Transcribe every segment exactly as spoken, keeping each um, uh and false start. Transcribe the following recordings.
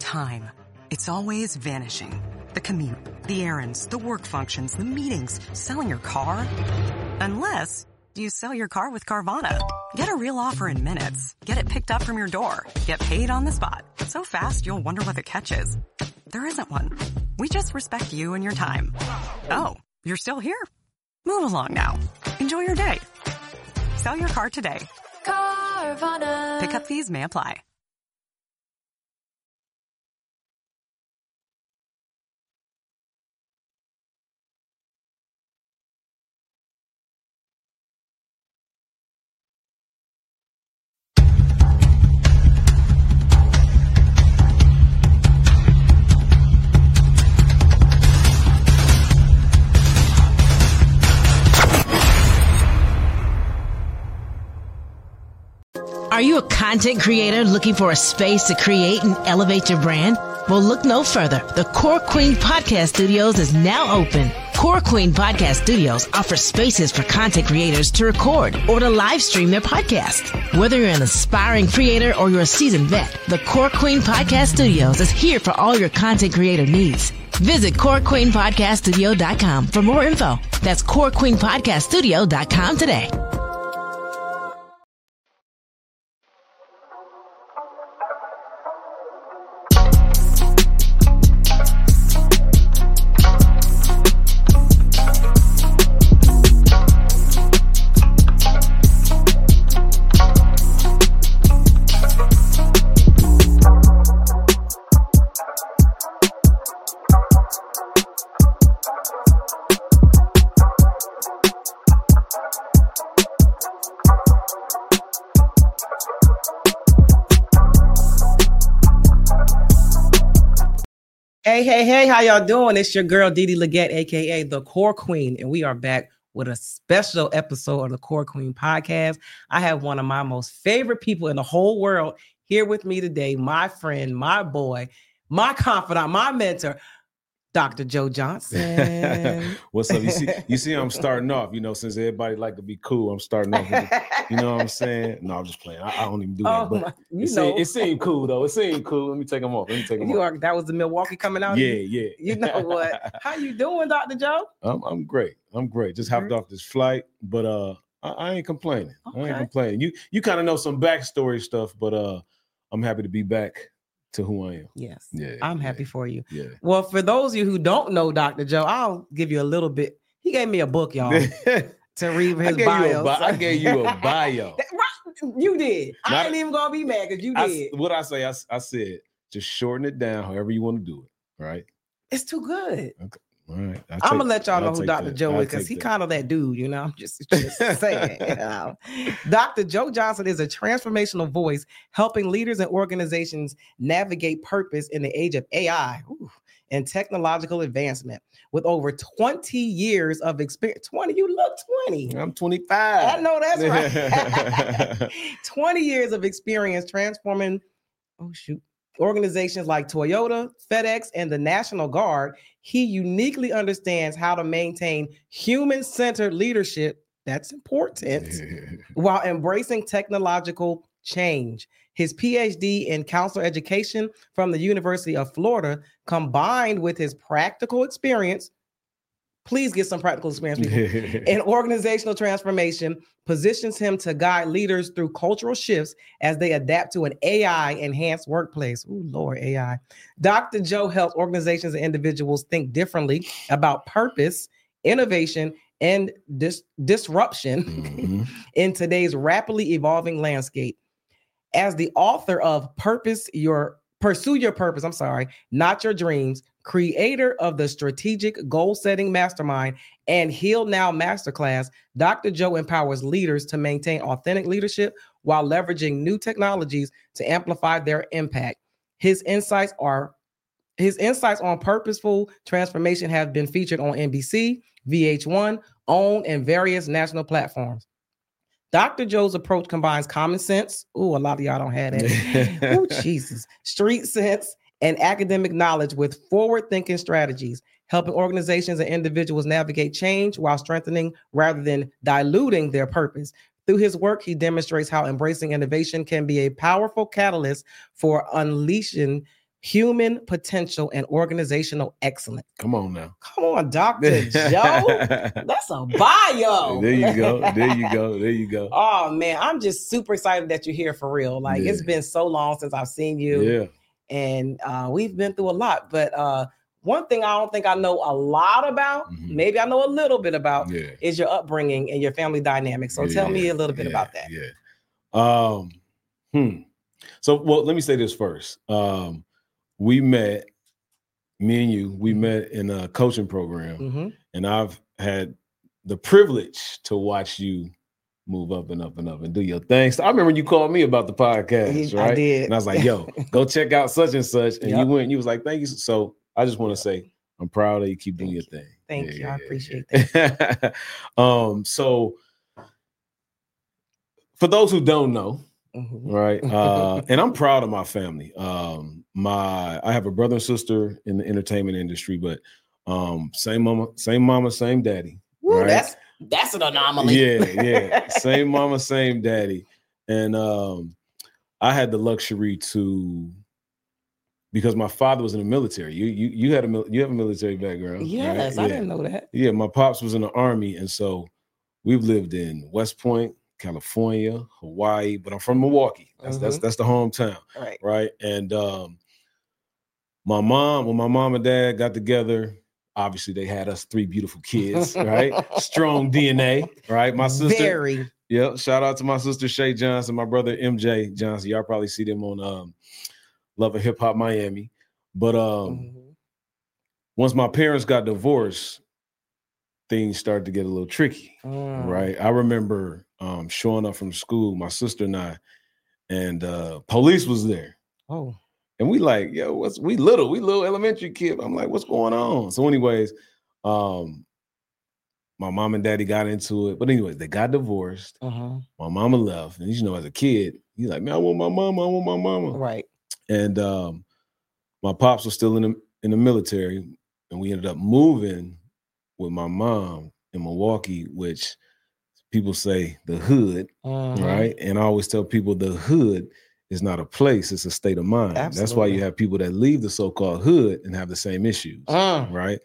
time, it's always vanishing. The commute, the errands, the work functions, the meetings, selling your car. Unless you sell your car with Carvana. Get a real offer in minutes. Get it picked up from your door. Get paid on the spot. So fast, you'll wonder what the catch is. There isn't one. We just respect you and your time. Oh, you're still here? Move along now. Enjoy your day. Sell your car today. Carvana. Pickup fees may apply. Are you a content creator looking for a space to create and elevate your brand? Well, look no further. The Core Queen Podcast Studios is now open. Core Queen Podcast Studios offers spaces for content creators to record or to live stream their podcast. Whether you're an aspiring creator or you're a seasoned vet, the Core Queen Podcast Studios is here for all your content creator needs. Visit core queen podcast studio dot com for more info. That's core queen podcast studio dot com today. Hey, hey, hey, how y'all doing? It's your girl, Dee Dee Leggett, a k a. The Core Queen, and we are back with a special episode of the Core Queen Podcast. I have one of my most favorite people in the whole world here with me today, my friend, my boy, my confidant, my mentor, Doctor Joe Johnson. What's up? You see, you see, I'm starting off, you know, since everybody like to be cool, I'm starting off with the, you know what I'm saying? No, I'm just playing. I, I don't even do that. Oh, but my, you it, know. seemed, it seemed cool, though. It seemed cool. Let me take them off. Let me take them You off. are, that was the Milwaukee coming out? Yeah, yeah. You know what? How you doing, Doctor Joe? I'm, I'm great. I'm great. Just hopped off this flight, but uh, I, I ain't complaining. Okay. I ain't complaining. You you kind of know some backstory stuff, but uh, I'm happy to be back to who I am. Yes. Yeah. I'm yeah, happy for you. Yeah. Well, for those of you who don't know Doctor Joe, I'll give you a little bit. He gave me a book, y'all, to read his I gave bio. You a bi- I gave you a bio. You did. I Not- ain't even gonna be mad because you I, did. what I say, I, I said, just shorten it down however you want to do it. Right. It's too good. Okay. All right. I'll I'm take- gonna let y'all know I'll who take Doctor that. Joe I'll is because take he that. kind of that dude, you know. I'm just, just saying. You know? Doctor Joe Johnson is a transformational voice helping leaders and organizations navigate purpose in the age of A I ooh, and technological advancement. With over twenty years of experience, twenty, you look twenty. I'm twenty-five. I know that's right. twenty years of experience transforming, oh shoot, organizations like Toyota, FedEx, and the National Guard. He uniquely understands how to maintain human-centered leadership. That's important. While embracing technological change. His P H D in counselor education from the University of Florida, combined with his practical experience, please get some practical experience, people, in organizational transformation, positions him to guide leaders through cultural shifts as they adapt to an A I-enhanced workplace. Oh, Lord, A I. Doctor Joe helps organizations and individuals think differently about purpose, innovation, and dis- disruption mm-hmm. in today's rapidly evolving landscape. As the author of Purpose Your Pursue Your Purpose, I'm sorry, Not Your Dreams, creator of the Strategic Goal Setting Mastermind and Heal Now Masterclass, Doctor Joe empowers leaders to maintain authentic leadership while leveraging new technologies to amplify their impact. His insights are his insights on purposeful transformation have been featured on N B C, V H one, OWN, and various national platforms. Doctor Joe's approach combines common sense. Ooh, a lot of y'all don't have that. Ooh, Jesus. Street sense and academic knowledge with forward-thinking strategies, helping organizations and individuals navigate change while strengthening rather than diluting their purpose. Through his work, he demonstrates how embracing innovation can be a powerful catalyst for unleashing human potential and organizational excellence. Come on now. Come on, Doctor Joe. That's a bio. There you go. There you go. There you go. Oh man, I'm just super excited that you're here for real. Like Yeah. it's been so long since I've seen you. Yeah. And uh, we've been through a lot. But uh, one thing I don't think I know a lot about, Mhm. maybe I know a little bit about, Yeah. is your upbringing and your family dynamics. So tell me a little bit yeah, about that. Yeah. Um, hmm. So, well, let me say this first. Um, we met, me and you, we met in a coaching program, Mm-hmm. and I've had the privilege to watch you move up and up and up and do your thing. So I remember you called me about the podcast, I right? did. And I was like, yo, go check out such and such. And Yep. you went and you was like, thank you. So I just want to Yep. say, I'm proud of you. Keep doing Thank your thing. Thank Yeah, you. yeah, I yeah, appreciate yeah. that. um, so for those who don't know, Mhm. right? Uh, and I'm proud of my family. Um, my I have a brother and sister in the entertainment industry, but um, same mama, same mama, same daddy. Woo, right? That's that's an anomaly. Yeah, yeah. Same mama, same daddy. And um, I had the luxury to, because my father was in the military. You you you had a mil- you have a military background. Yes, right? I Yeah. didn't know that. Yeah, my pops was in the Army, and so we've lived in West Point, California, Hawaii, but I'm from Milwaukee. That's that's Mhm. that's the hometown, Right. right? And um, my mom, when my mom and dad got together, obviously they had us three beautiful kids, right? Strong D N A, right? My sister, Very. yeah. Shout out to my sister Shay Johnson, my brother M J Johnson. Y'all probably see them on um, Love and Hip Hop Miami. But um, Mhm. once my parents got divorced, things started to get a little tricky, Mm. right? I remember um, showing up from school, my sister and I, and uh, police was there. Oh. And we like, yo, what's we little, we little elementary kid. I'm like, what's going on? So, anyways, um, my mom and daddy got into it. But anyways, they got divorced. Uh-huh. My mama left. And you know, as a kid, you're like, man, I want my mama, I want my mama. Right. And um, my pops was still in the in the military, and we ended up moving with my mom in Milwaukee, which people say the hood, Mhm. right? And I always tell people the hood is not a place, it's a state of mind. That's why Absolutely. you have people that leave the so-called hood and have the same issues, Mm. right?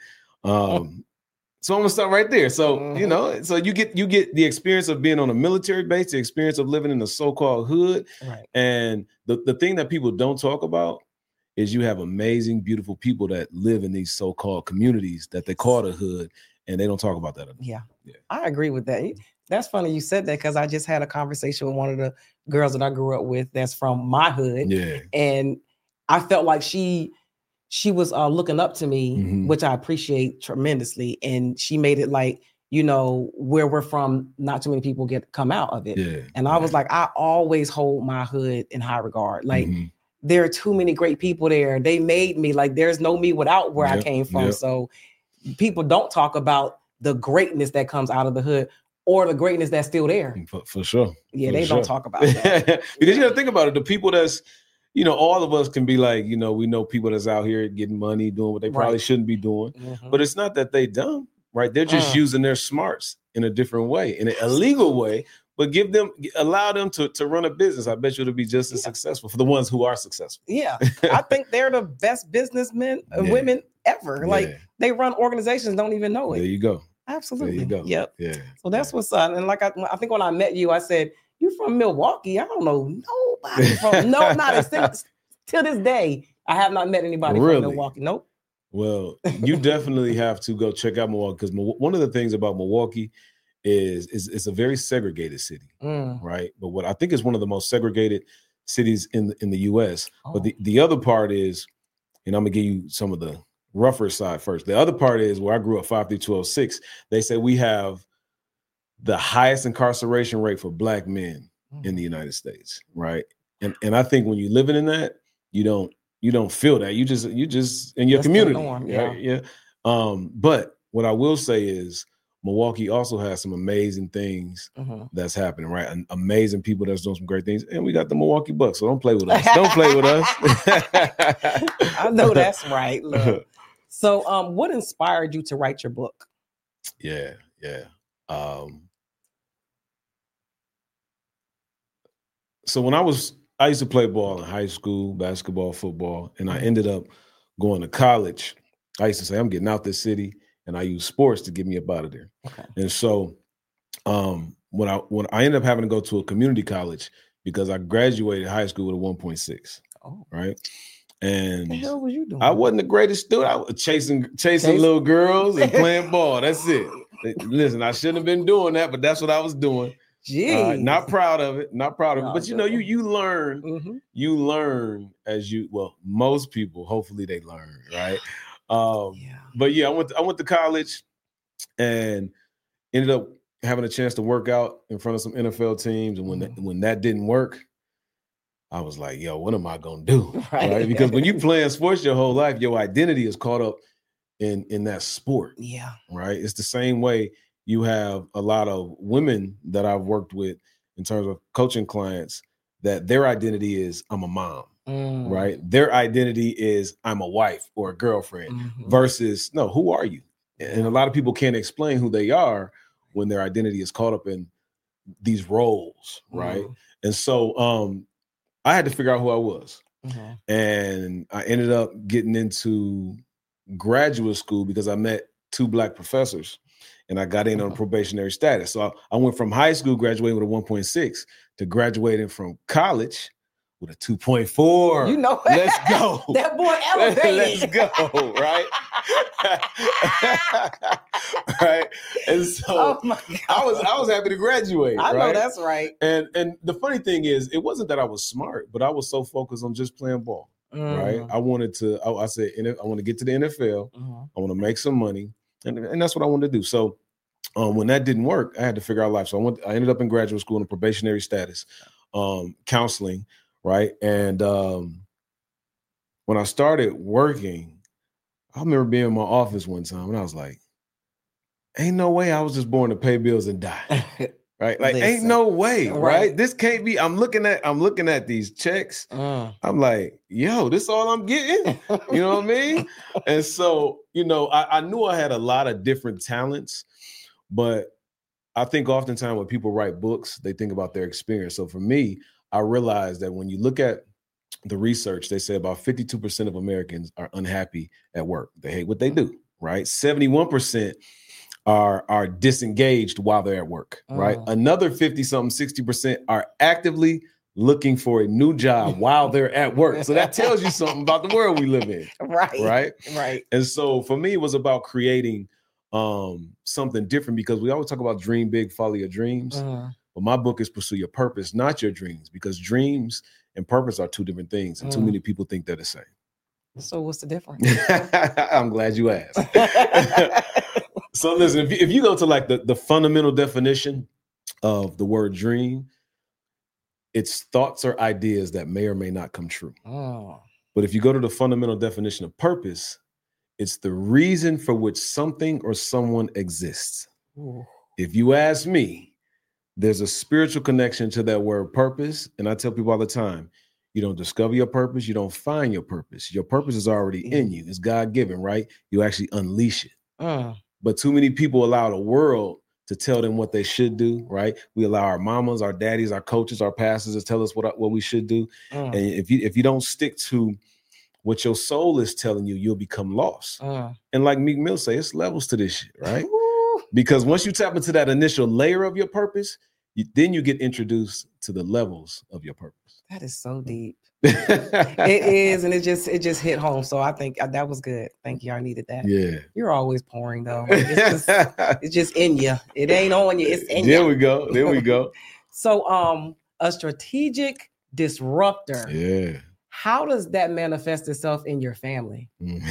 Um, so I'm gonna start right there. So, you Mhm. know, so you get you get the experience of being on a military base, the experience of living in the so-called hood. Right. And the, the thing that people don't talk about is you have amazing, beautiful people that live in these so-called communities that they call the hood, and they don't talk about that enough. Yeah. Yeah. I agree with that. That's funny you said that because I just had a conversation with one of the girls that I grew up with that's from my hood. Yeah. And I felt like she she was uh, looking up to me, Mhm. which I appreciate tremendously. And she made it like, you know, where we're from, not too many people get come out of it. Yeah. And I was like, I always hold my hood in high regard. Like Mhm. there are too many great people there. They made me, like there's no me without where I Yep, came from. yep. So people don't talk about the greatness that comes out of the hood or the greatness that's still there. For, for sure. Yeah, For they sure. don't talk about that. Because you got to think about it. The people that's, you know, all of us can be like, you know, we know people that's out here getting money, doing what they probably Right. shouldn't be doing. Mhm. But it's not that they dumb, right? They're just Mm. using their smarts in a different way, in an illegal way. But give them, allow them to, to run a business. I bet you it'll be just as Yeah. successful for the ones who are successful. Yeah, I think they're the best businessmen and Yeah. women ever. Like Yeah. they run organizations, don't even know There it. you go. Absolutely. There you go. Yep. Yeah. So that's yeah. what's up. And like I, I think when I met you, I said, "You from Milwaukee?" I don't know nobody from no, not a single, till this day. I have not met anybody Really? from Milwaukee. Nope. Well, you definitely have to go check out Milwaukee, because one of the things about Milwaukee is, is it's a very segregated city, Mm. right? But what I think is one of the most segregated cities in the, in the U S. Oh. But the, the other part is, and I'm gonna give you some of the rougher side first. The other part is where I grew up, five three two oh six. They say we have the highest incarceration rate for Black men in the United States, right? And and I think when you're living in that, you don't you don't feel that. You just you just in your That's the community, norm, right? Yeah. Um, but what I will say is Milwaukee also has some amazing things Mhm. that's happening, right? And amazing people that's doing some great things. And we got the Milwaukee Bucks, so don't play with us. Don't play with us. I know that's right. Look. So, um, what inspired you to write your book? Yeah, yeah. Um, so when I was, I used to play ball in high school, basketball, football, and I ended up going to college. I used to say, I'm getting out this city, and I use sports to get me up out of there. Okay. And so um, when I when I ended up having to go to a community college because I graduated high school with a one point six, oh. right? And what the hell was you doing? I wasn't the greatest student. I was chasing, chasing Chase. little girls and playing ball. That's it. Listen, I shouldn't have been doing that, but that's what I was doing. Uh, not proud of it. Not proud of no, it. But you know, you you learn. Mm-hmm. You learn as you. Well, most people, hopefully, they learn, right? Um, yeah. But yeah, I went. To, I went to college, and ended up having a chance to work out in front of some N F L teams. And when mm-hmm. that, when that didn't work, I was like, yo, what am I going to do? Right. right? Because when you playing sports your whole life, your identity is caught up in, in that sport. Yeah. Right. It's the same way you have a lot of women that I've worked with in terms of coaching clients that their identity is I'm a mom. Mm. Right. Their identity is I'm a wife or a girlfriend mm-hmm. versus no, who are you? And a lot of people can't explain who they are when their identity is caught up in these roles. Right. Mm. And so, um, I had to figure out who I was. Mm-hmm. And I ended up getting into graduate school because I met two Black professors and I got in mm-hmm. on probationary status. So I, I went from high school graduating with a one point six to graduating from college with a two point four. You know, let's go. That boy elevated. Let's go, right? Right. And so oh my God. I was I was happy to graduate. I right? know that's right. And and the funny thing is, it wasn't that I was smart, but I was so focused on just playing ball. Mm. Right. I wanted to, I, I said, I want to get to the N F L. Mm-hmm. I want to make some money. And, and that's what I wanted to do. So um, when that didn't work, I had to figure out life. So I went, I ended up in graduate school in a probationary status, um, counseling. Right. And um, when I started working, I remember being in my office one time and I was like, ain't no way I was just born to pay bills and die. Right. Like, Listen. ain't no way. Right. right. This can't be. I'm looking at I'm looking at these checks. Uh. I'm like, yo, this all I'm getting. You know what I mean? And so, you know, I, I knew I had a lot of different talents, but I think oftentimes when people write books, they think about their experience. So for me, I realized that when you look at the research, they say about fifty-two percent of Americans are unhappy at work. They hate what they do, right? seventy-one percent are, are disengaged while they're at work, oh. right? Another fifty-something, sixty percent are actively looking for a new job while they're at work. So that tells you something about the world we live in. Right. Right. Right. And so for me, it was about creating um, something different because we always talk about dream big, follow your dreams. Uh-huh. But my book is Pursue Your Purpose, not your dreams, because dreams and purpose are two different things. And mm. too many people think they're the same. So what's the difference? I'm glad you asked. So listen, if you, if you go to like the, the fundamental definition of the word dream, it's thoughts or ideas that may or may not come true. Oh. But if you go to the fundamental definition of purpose, it's the reason for which something or someone exists. Ooh. If you ask me, there's a spiritual connection to that word purpose. And I tell people all the time, you don't discover your purpose. You don't find your purpose. Your purpose is already mm. in you. It's God-given, right? You actually unleash it. Uh. But too many people allow the world to tell them what they should do, right? We allow our mamas, our daddies, our coaches, our pastors to tell us what, what we should do. Uh. And if you if you don't stick to what your soul is telling you, you'll become lost. Uh. And like Meek Mill say, it's levels to this shit, right? Because once you tap into that initial layer of your purpose, you, then you get introduced to the levels of your purpose. That is so deep. It is, and it just it just hit home. So I think that was good. Thank you. I needed that. Yeah. You're always pouring though. It's just, it's just in you. It ain't on you. It's in you. There we go. There we go. So um, a strategic disruptor. Yeah. How does that manifest itself in your family?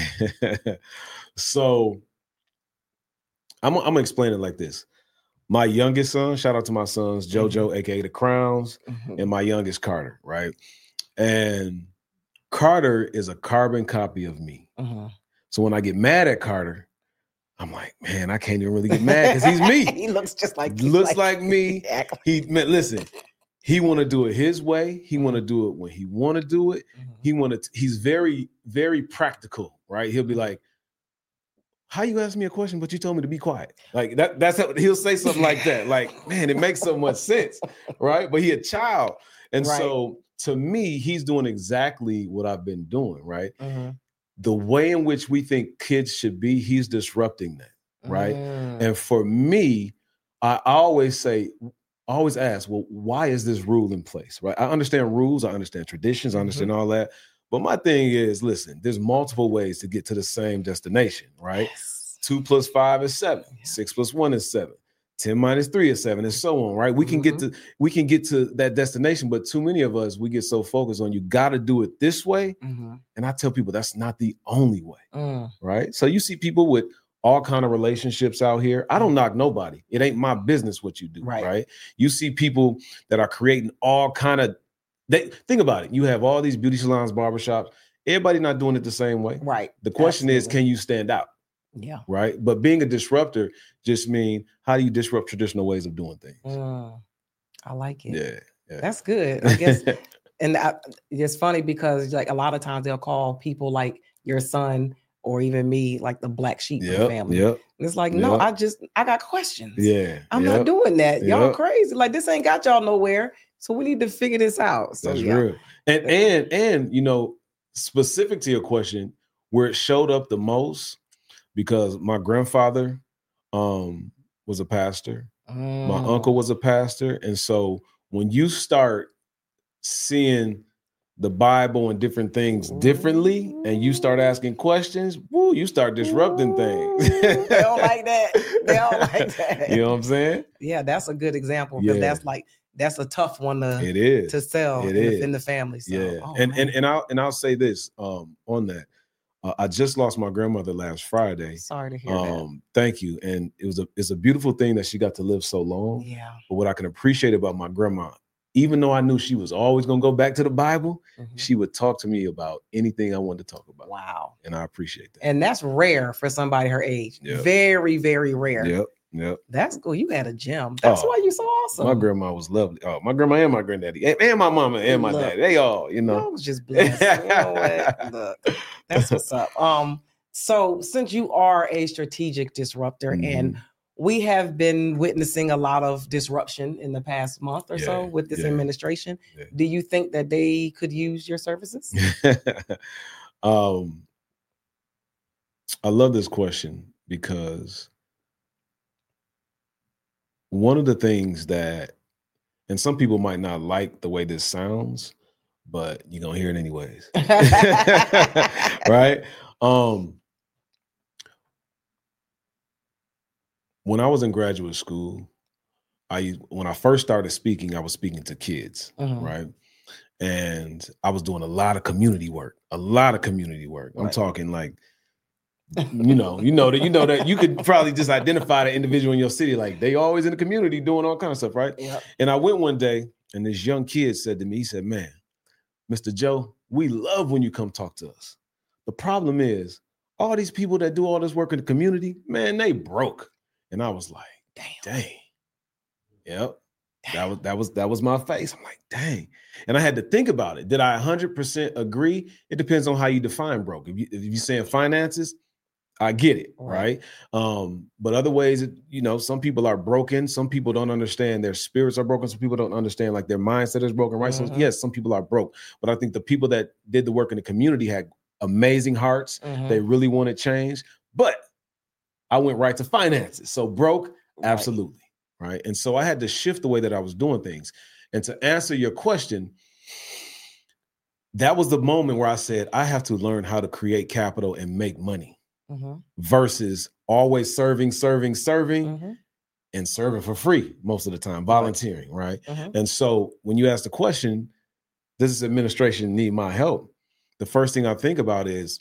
So I'm, I'm gonna explain it like this. My youngest son, shout out to my sons, JoJo, mm-hmm. aka the Crowns, mm-hmm. and my youngest Carter, right? And Carter is a carbon copy of me. Mm-hmm. So when I get mad at Carter, I'm like, man, I can't even really get mad because he's me. He looks just like looks like, like me. He man, listen, he want to do it his way. He want to do it when he want to do it. Mm-hmm. He want to. He's very, very practical, right? He'll be like, how you ask me a question, but you told me to be quiet? Like that, that's how he'll say something like that. Like, man, it makes so much sense, right? But he a child. And right. so to me, he's doing exactly what I've been doing, right? Mm-hmm. The way in which we think kids should be, he's disrupting that, right? Mm. And for me, I always say, I always ask, well, why is this rule in place, right? I understand rules, I understand traditions, I understand mm-hmm. all that. But my thing is, listen, there's multiple ways to get to the same destination, right? Yes. Two plus five is seven. Yeah. Six plus one is seven. ten minus three is seven, and so on, right? We can mm-hmm. get to we can get to that destination, but too many of us, we get so focused on you got to do it this way. Mm-hmm. And I tell people that's not the only way, mm. right? So you see people with all kind of relationships out here. I don't knock nobody. It ain't my business what you do, right? right? You see people that are creating all kind of, they think about it. You have all these beauty salons, barbershops. Everybody not doing it the same way. Right. The question Absolutely. Is, can you stand out? Yeah. Right. But being a disruptor just means how do you disrupt traditional ways of doing things? Mm, I like it. Yeah, yeah. That's good. I guess. And I, it's funny because like a lot of times they'll call people like your son or even me like the black sheep yep, of the family. Yep, and it's like, no, yep. I just, I got questions. Yeah. I'm yep, not doing that. Y'all yep. crazy. Like this ain't got y'all nowhere. So we need to figure this out. So, That's yeah. real. And, and, and, you know, specific to your question, where it showed up the most, because my grandfather um, was a pastor. Mm. My uncle was a pastor. And so when you start seeing the Bible and different things differently, and you start asking questions, woo, you start disrupting things. They don't like that. They don't like that. You know what I'm saying? Yeah, that's a good example because yeah. that's like that's a tough one to it is to sell it in, is. The, in the family. So, yeah, oh, and man. and and I'll and I'll say this um, on that. Uh, I just lost my grandmother last Friday. Sorry to hear um, that. Thank you, and it was a it's a beautiful thing that she got to live so long. Yeah. But what I can appreciate about my grandma, even though I knew she was always going to go back to the Bible, mm-hmm. she would talk to me about anything I wanted to talk about. Wow. And I appreciate that. And that's rare for somebody her age. Yep. Very, very rare. Yep. Yep. That's cool. You had a gem. That's oh, why you're so awesome. My grandma was lovely. Oh, my grandma and my granddaddy and, and my mama and my Look, daddy. They all, you know. I was just blessed. You know what? Look, that's what's up. Um, so since you are a strategic disruptor mm-hmm. and we have been witnessing a lot of disruption in the past month or yeah, so with this yeah, administration. Yeah. Do you think that they could use your services? um, I love this question because one of the things that, and some people might not like the way this sounds, but you're going to hear it anyways. Right? Um, When I was in graduate school, I when I first started speaking, I was speaking to kids, mm-hmm. right? And I was doing a lot of community work, a lot of community work. Right. I'm talking like, you know, you know that you know that you could probably just identify the individual in your city, like they always in the community doing all kind of stuff, right? Yep. And I went one day, and this young kid said to me, he said, "Man, Mister Joe, we love when you come talk to us. The problem is, all these people that do all this work in the community, man, they broke." And I was like, dang, dang. Yep. Dang. That was that was that was my face. I'm like, dang. And I had to think about it. Did I one hundred percent agree? It depends on how you define broke. If you if you're saying finances, I get it, right? right? Um, but other ways, you know, some people are broken. Some people don't understand their spirits are broken. Some people don't understand like their mindset is broken, right? Mm-hmm. So yes, some people are broke. But I think the people that did the work in the community had amazing hearts. Mm-hmm. They really wanted change. But I went right to finances. So broke, absolutely, right. right? And so I had to shift the way that I was doing things. And to answer your question, that was the moment where I said, I have to learn how to create capital and make money mm-hmm. versus always serving, serving, serving, mm-hmm. and serving for free most of the time, volunteering, right? right? Mm-hmm. And so when you ask the question, does this administration need my help? The first thing I think about is,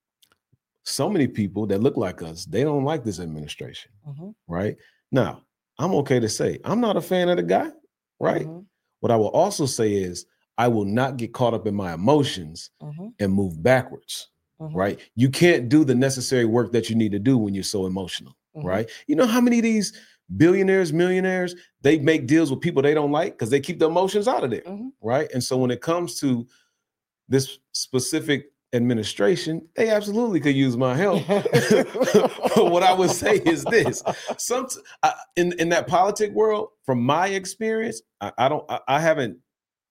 so many people that look like us, they don't like this administration, mm-hmm. right? Now, I'm okay to say I'm not a fan of the guy, right? Mm-hmm. What I will also say is I will not get caught up in my emotions mm-hmm. and move backwards, mm-hmm. right? You can't do the necessary work that you need to do when you're so emotional, mm-hmm. right? You know how many of these billionaires, millionaires, they make deals with people they don't like because they keep the emotions out of there, mm-hmm. right? And so when it comes to this specific administration, they absolutely could use my help. But what I would say is this: some I, in in that politic world, from my experience, I, I don't, I, I haven't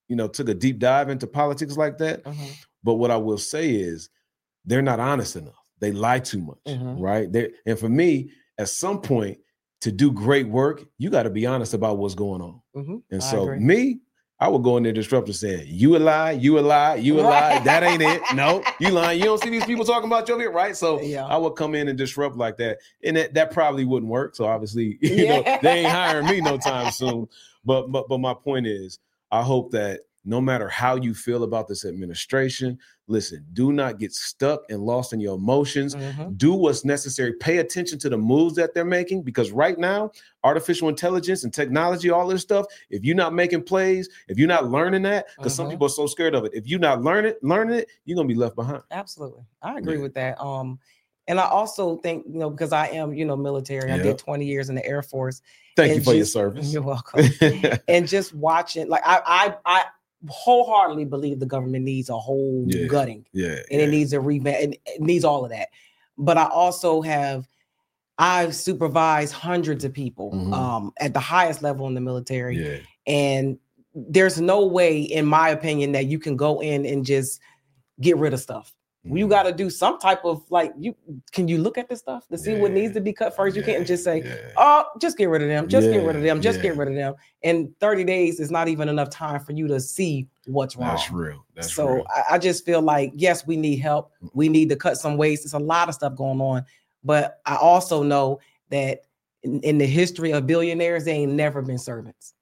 you know, took a deep dive into politics like that. Mm-hmm. But what I will say is they're not honest enough. They lie too much, Mm-hmm. right? They're, and for me, at some point, to do great work, you got to be honest about what's going on. Mm-hmm. And I so agree. me, I would go in there disruptive saying, you a lie, you a lie, you a lie. Right. That ain't it. No, you lying. You don't see these people talking about your here, right? So Yeah. I would come in and disrupt like that. And that, that probably wouldn't work. So obviously, you Yeah. know, they ain't hiring me no time soon. But but but my point is, I hope that no matter how you feel about this administration, listen, do not get stuck and lost in your emotions. Mm-hmm. Do what's necessary. Pay attention to the moves that they're making, because right now, artificial intelligence and technology, all this stuff, if you're not making plays, if you're not learning that, because some Mhm. people are so scared of it, if you're not learning learning it, you're going to be left behind. Absolutely. I agree Yeah. with that. Um, and I also think, you know, because I am, you know, military, I Yep. did twenty years in the Air Force. Thank and you for your just- service. You're welcome. And just watching, like I, I, I wholeheartedly believe the government needs a whole Yeah. gutting, yeah. and it needs a revamp, and it needs all of that. But I also have, I've supervised hundreds of people Mhm. um, at the highest level in the military, yeah. and there's no way, in my opinion, that you can go in and just get rid of stuff. You Mhm. got to do some type of like, you can you look at this stuff to see what Yeah. needs to be cut first. You Yeah. can't just say, Yeah. oh, just get rid of them, just get rid of Yeah. them, just get Yeah. rid of them. And thirty days is not even enough time for you to see what's wrong. That's real. That's so real. I, I just feel like, yes, we need help. We need to cut some waste. There's a lot of stuff going on. But I also know that in, in the history of billionaires, they ain't never been servants.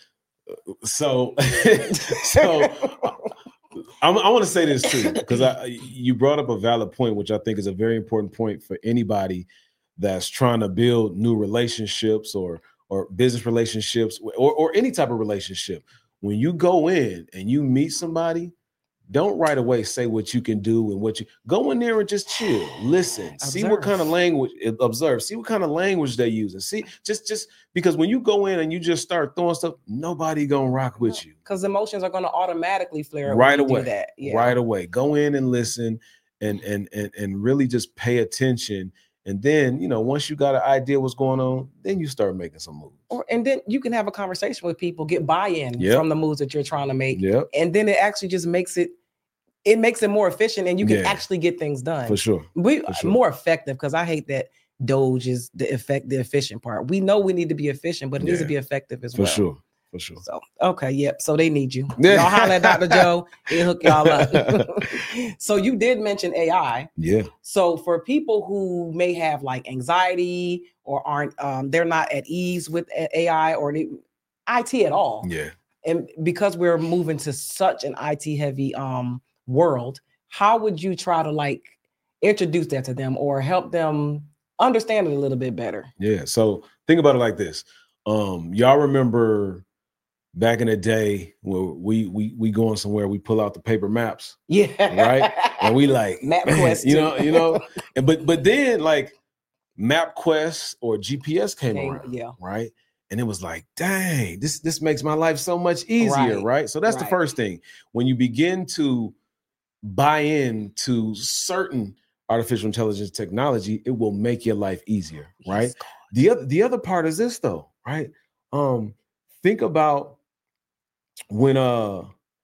So, so I'm, I want to say this too, because I you brought up a valid point, which I think is a very important point for anybody that's trying to build new relationships or or business relationships or or any type of relationship. When you go in and you meet somebody, don't right away say what you can do and what you go in there and just chill, listen, see what kind of Observe. language observe, see what kind of language they use, and see just just because when you go in and you just start throwing stuff, nobody gonna rock with you Because emotions are going to automatically flare up right when you away. do that. Yeah. Right away, go in and listen, and and and and really just pay attention. And then, you know, once you got an idea what's going on, then you start making some moves. Or, and then you can have a conversation with people, get buy-in Yep. from the moves that you're trying to make. Yep, And then it actually just makes it, it makes it more efficient, and you can Yeah. actually get things done. for sure. We for sure. more effective, because I hate that Doge is the effect, the efficient part. We know we need to be efficient, but it needs to Yeah. be effective as For well. sure. For sure. So okay, yep. So they need you. Yeah. Y'all holler at Doctor Joe. He'll hook y'all up. So you did mention A I. Yeah. So for people who may have like anxiety or aren't, um, they're not at ease with A- AI or the I T at all, Yeah. and because we're moving to such an I T heavy um world, how would you try to like introduce that to them or help them understand it a little bit better? Yeah. So think about it like this. Um, y'all remember back in the day when we we we going somewhere, we pull out the paper maps, Yeah, right? And we like, MapQuest, you know, too. you know, and but but then like MapQuest or G P S came Came- around, yeah. right? And it was like, dang, this this makes my life so much easier, Right, right? So that's the right. first thing. When you begin to buy into certain artificial intelligence technology, it will make your life easier, right? Yes, God. The other the other part is this though, right? Um, think about when uh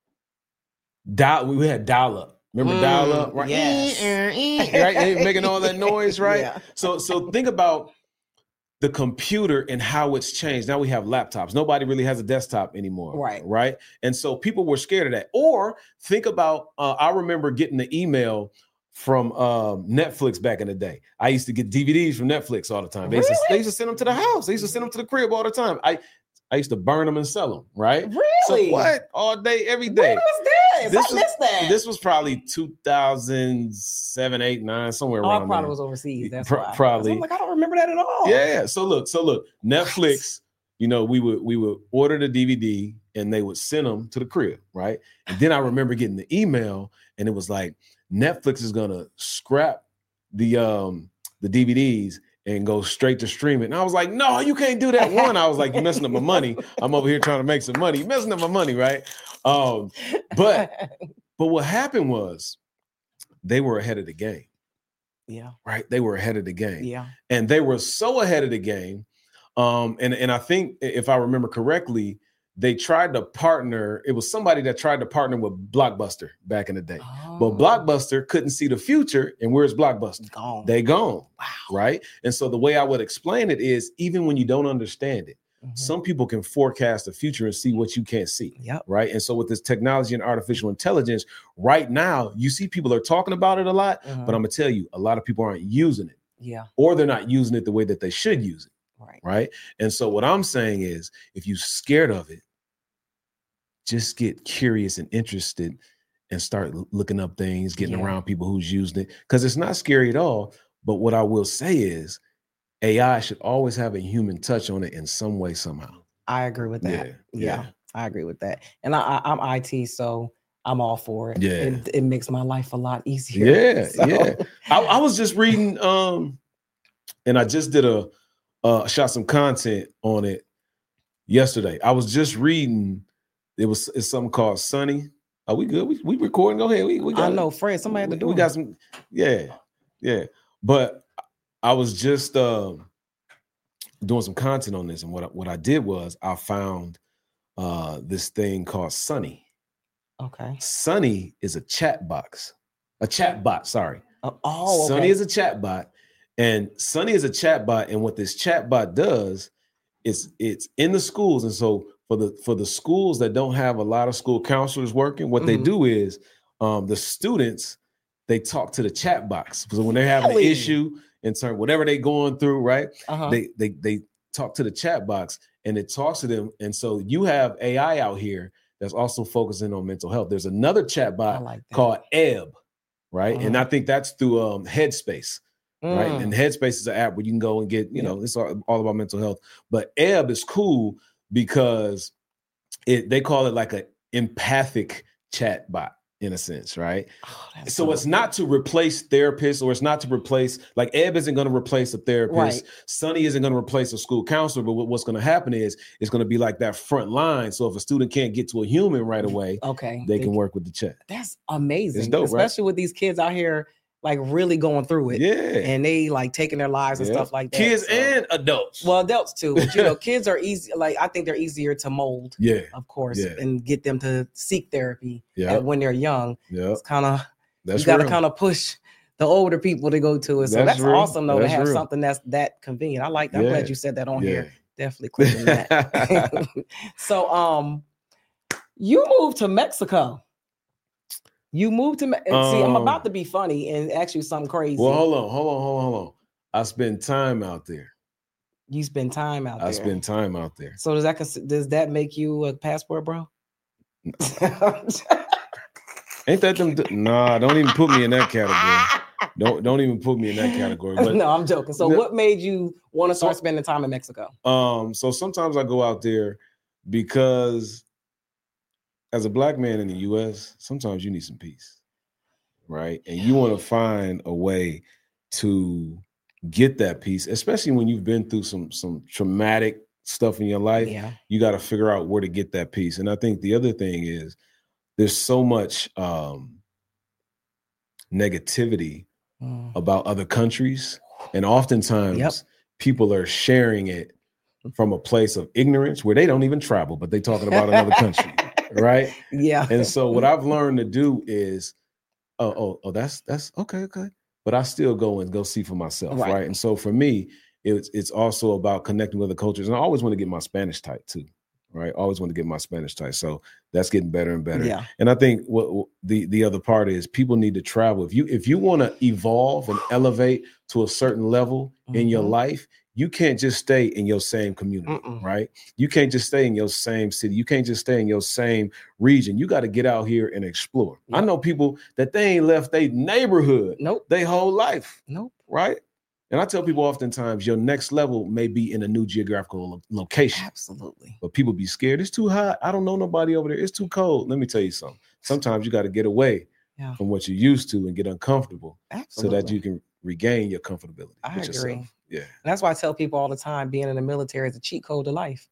dial we had dial up. Remember Mm, dial up, right? yes. right, and making all that noise, right? Yeah. So so think about the computer and how it's changed. Now we have laptops. Nobody really has a desktop anymore, Right. Right, and so people were scared of that. Or think about, uh, I remember getting the email from um, Netflix back in the day. I used to get D V Ds from Netflix all the time. They used, to, they used to send them to the house. They used to send them to the crib all the time. I I used to burn them and sell them, right? Really? So what? All day, every When day. was this? This I was- missed that. This was probably two thousand seven, eight, nine, somewhere oh, I around probably there. was overseas. That's Pro- why. 'Cause probably. I'm like, I don't remember that at all. Yeah, yeah. So look, so look, Netflix, you know, we would we would order the D V D and they would send them to the crib, right? And then I remember getting the email and it was like, Netflix is gonna scrap the um the D V Ds and go straight to stream it. And I was like, no, you can't do that. One, I was like, you're messing up my money. I'm over here trying to make some money. You're messing up my money, right? Um, but but what happened was they were ahead of the game, yeah, right? They were ahead of the game. yeah, And they were so ahead of the game. Um, and, and I think if I remember correctly, they tried to partner. It was somebody that tried to partner with Blockbuster back in the day. Oh. But Blockbuster couldn't see the future. And where's Blockbuster? Gone. They gone. Wow. Right. And so the way I would explain it is, even when you don't understand it, mm-hmm. some people can forecast the future and see what you can't see. Yep. Right. And so with this technology and artificial intelligence, right now, you see people are talking about it a lot, mm-hmm. but I'm going to tell you, a lot of people aren't using it. Yeah. Or they're not using it the way that they should use it. Right. Right. And so what I'm saying is, if you're scared of it, just get curious and interested and start looking up things, getting yeah. around people who's used it, because it's not scary at all. But what I will say is A I should always have a human touch on it in some way, somehow. I agree with that. Yeah, yeah, yeah. I agree with that. And I, I, I'm I T, so I'm all for it. Yeah. It, it makes my life a lot easier. Yeah, so. yeah. I, I was just reading, um, and I just did a, uh, shot some content on it yesterday. I was just reading, it was it's something called Sunny. Are we good? We, we recording? Go ahead. We, we got I know, Fred. Somebody had to do We it. got some, yeah, yeah. But I was just um, doing some content on this, and what I, what I did was I found uh, this thing called Sunny. Okay. Sunny is a chat box, a chat bot. Sorry. Uh, oh, okay. Sunny is a chat bot, and Sunny is a chat bot, and what this chat bot does is it's in the schools, and so for the for the schools that don't have a lot of school counselors working, what mm-hmm. they do is um, the students, they talk to the chat box. So when they're having really? an issue in terms whatever they're going through, right? Uh-huh. They they they talk to the chat box, and it talks to them. And so you have A I out here that's also focusing on mental health. There's another chat bot like called Ebb, right? Uh-huh. And I think that's through um, Headspace. Mm. Right. And Headspace is an app where you can go and get, you yeah. know, it's all, all about mental health. But Ebb is cool because it they call it like an empathic chat bot in a sense, right? Oh, so cool. It's not to replace therapists, or it's not to replace, like Ebb isn't going to replace a therapist. Right. Sunny isn't going to replace a school counselor. But what's going to happen is it's going to be like that front line. So if a student can't get to a human right away, okay, they, they can work with the chat. That's amazing. It's dope, especially right? with these kids out here like really going through it. Yeah. And they like taking their lives and yeah. stuff like that. Kids so. and adults. Well, adults too. But you know, kids are easy. Like I think they're easier to mold. Yeah. Of course. Yeah. And get them to seek therapy yeah. when they're young. Yeah. It's kind of, you got to kind of push the older people to go to it. So that's, that's awesome though, that's to have real. something that's that convenient. I like that. Yeah. I'm glad you said that on yeah. here. Definitely clicking that. So um, you moved to Mexico. You moved to Me- um, see. I'm about to be funny and ask you something crazy. Well, hold on, hold on, hold on, hold on. I spend time out there. You spend time out I there. I spend time out there. So does that does that make you a passport, bro? Ain't that them? Nah, don't even put me in that category. Don't don't even put me in that category. But, no, I'm joking. So, no, what made you want to start so, spending time in Mexico? Um, so sometimes I go out there because, as a black man in the U S, sometimes you need some peace, right? And you want to find a way to get that peace, especially when you've been through some some traumatic stuff in your life. Yeah. You got to figure out where to get that peace. And I think the other thing is there's so much um, negativity mm. about other countries. And oftentimes yep. people are sharing it from a place of ignorance where they don't even travel, but they talking about another country. Right. Yeah. And so what I've learned to do is, oh, oh, oh, that's, that's okay. Okay. But I still go and go see for myself. Right. right? And so for me, it's, it's also about connecting with the cultures. And I always want to get my Spanish tight too. Right. Always want to get my Spanish tight. So that's getting better and better. Yeah. And I think what, what the, the other part is people need to travel. If you, if you want to evolve and elevate to a certain level mm-hmm. in your life, you can't just stay in your same community, Mm-mm. right? You can't just stay in your same city. You can't just stay in your same region. You got to get out here and explore. Yep. I know people that they ain't left their neighborhood nope. their whole life. Nope. Right? And I tell people oftentimes your next level may be in a new geographical lo- location. Absolutely. But people be scared. It's too hot. I don't know nobody over there. It's too cold. Let me tell you something. Sometimes you got to get away yeah. from what you're used to and get uncomfortable Absolutely. So that you can regain your comfortability. I with agree. Yourself. Yeah. And that's why I tell people all the time, being in the military is a cheat code to life.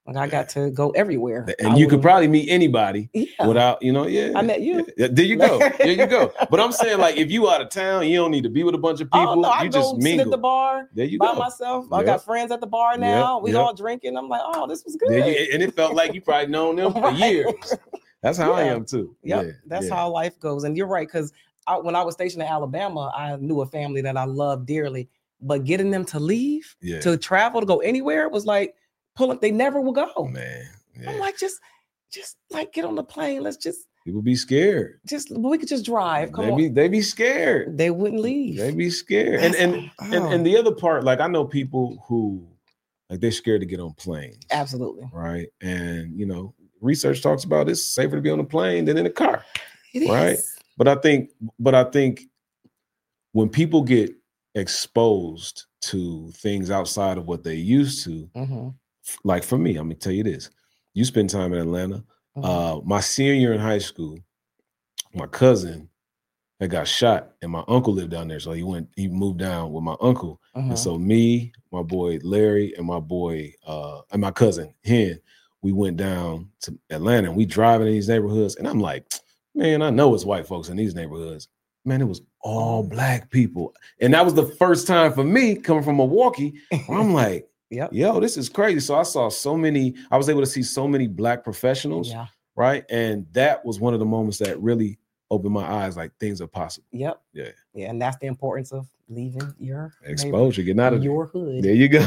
Like I got to go everywhere. And I you could would've- probably meet anybody Yeah. without, you know, yeah. I met you. Yeah, there you go. There you go. But I'm saying, like, if you out of town, you don't need to be with a bunch of people. Oh no, I you go just sit mingle. at the bar There you by go. myself. I Yep. got friends at the bar now. Yep, We yep. all drinking. I'm like, oh, this was good. There you, and it felt like you probably known them for Right. years. That's how I Yeah. am too. Yep, Yeah, that's yeah. how life goes. And you're right, because when I was stationed in Alabama, I knew a family that I loved dearly. But getting them to leave, Yeah. to travel, to go anywhere was like pulling. They never will go. Man, yeah. I'm like, just, just like get on the plane. Let's just, people be scared. just we could just drive. Come They on. be they be scared. They wouldn't leave. They be scared. And That's- and, and oh. and the other part, like I know people who like they're scared to get on planes. Absolutely. Right. And you know, research talks about it's safer to be on a plane than in a car. It Right. is. But I think, but I think when people get exposed to things outside of what they used to, Mhm, like for me, I'm gonna tell you this: you spend time in Atlanta. mhm. Uh, my senior year in high school, my cousin had got shot, and my uncle lived down there, so he went, he moved down with my uncle, Mhm. and so me, my boy Larry, and my boy, uh, and my cousin Hen, we went down to Atlanta, and we driving in these neighborhoods, and I'm like, man, I know it's white folks in these neighborhoods. Man, it was all black people. And that was the first time for me coming from Milwaukee, where I'm like, Yep. yo, this is crazy. So I saw so many, I was able to see so many black professionals, Yeah. right? And that was one of the moments that really opened my eyes, like things are possible. Yep. Yeah. Yeah. And that's the importance of leaving your neighbor- Exposure, getting out of your hood. there. You go.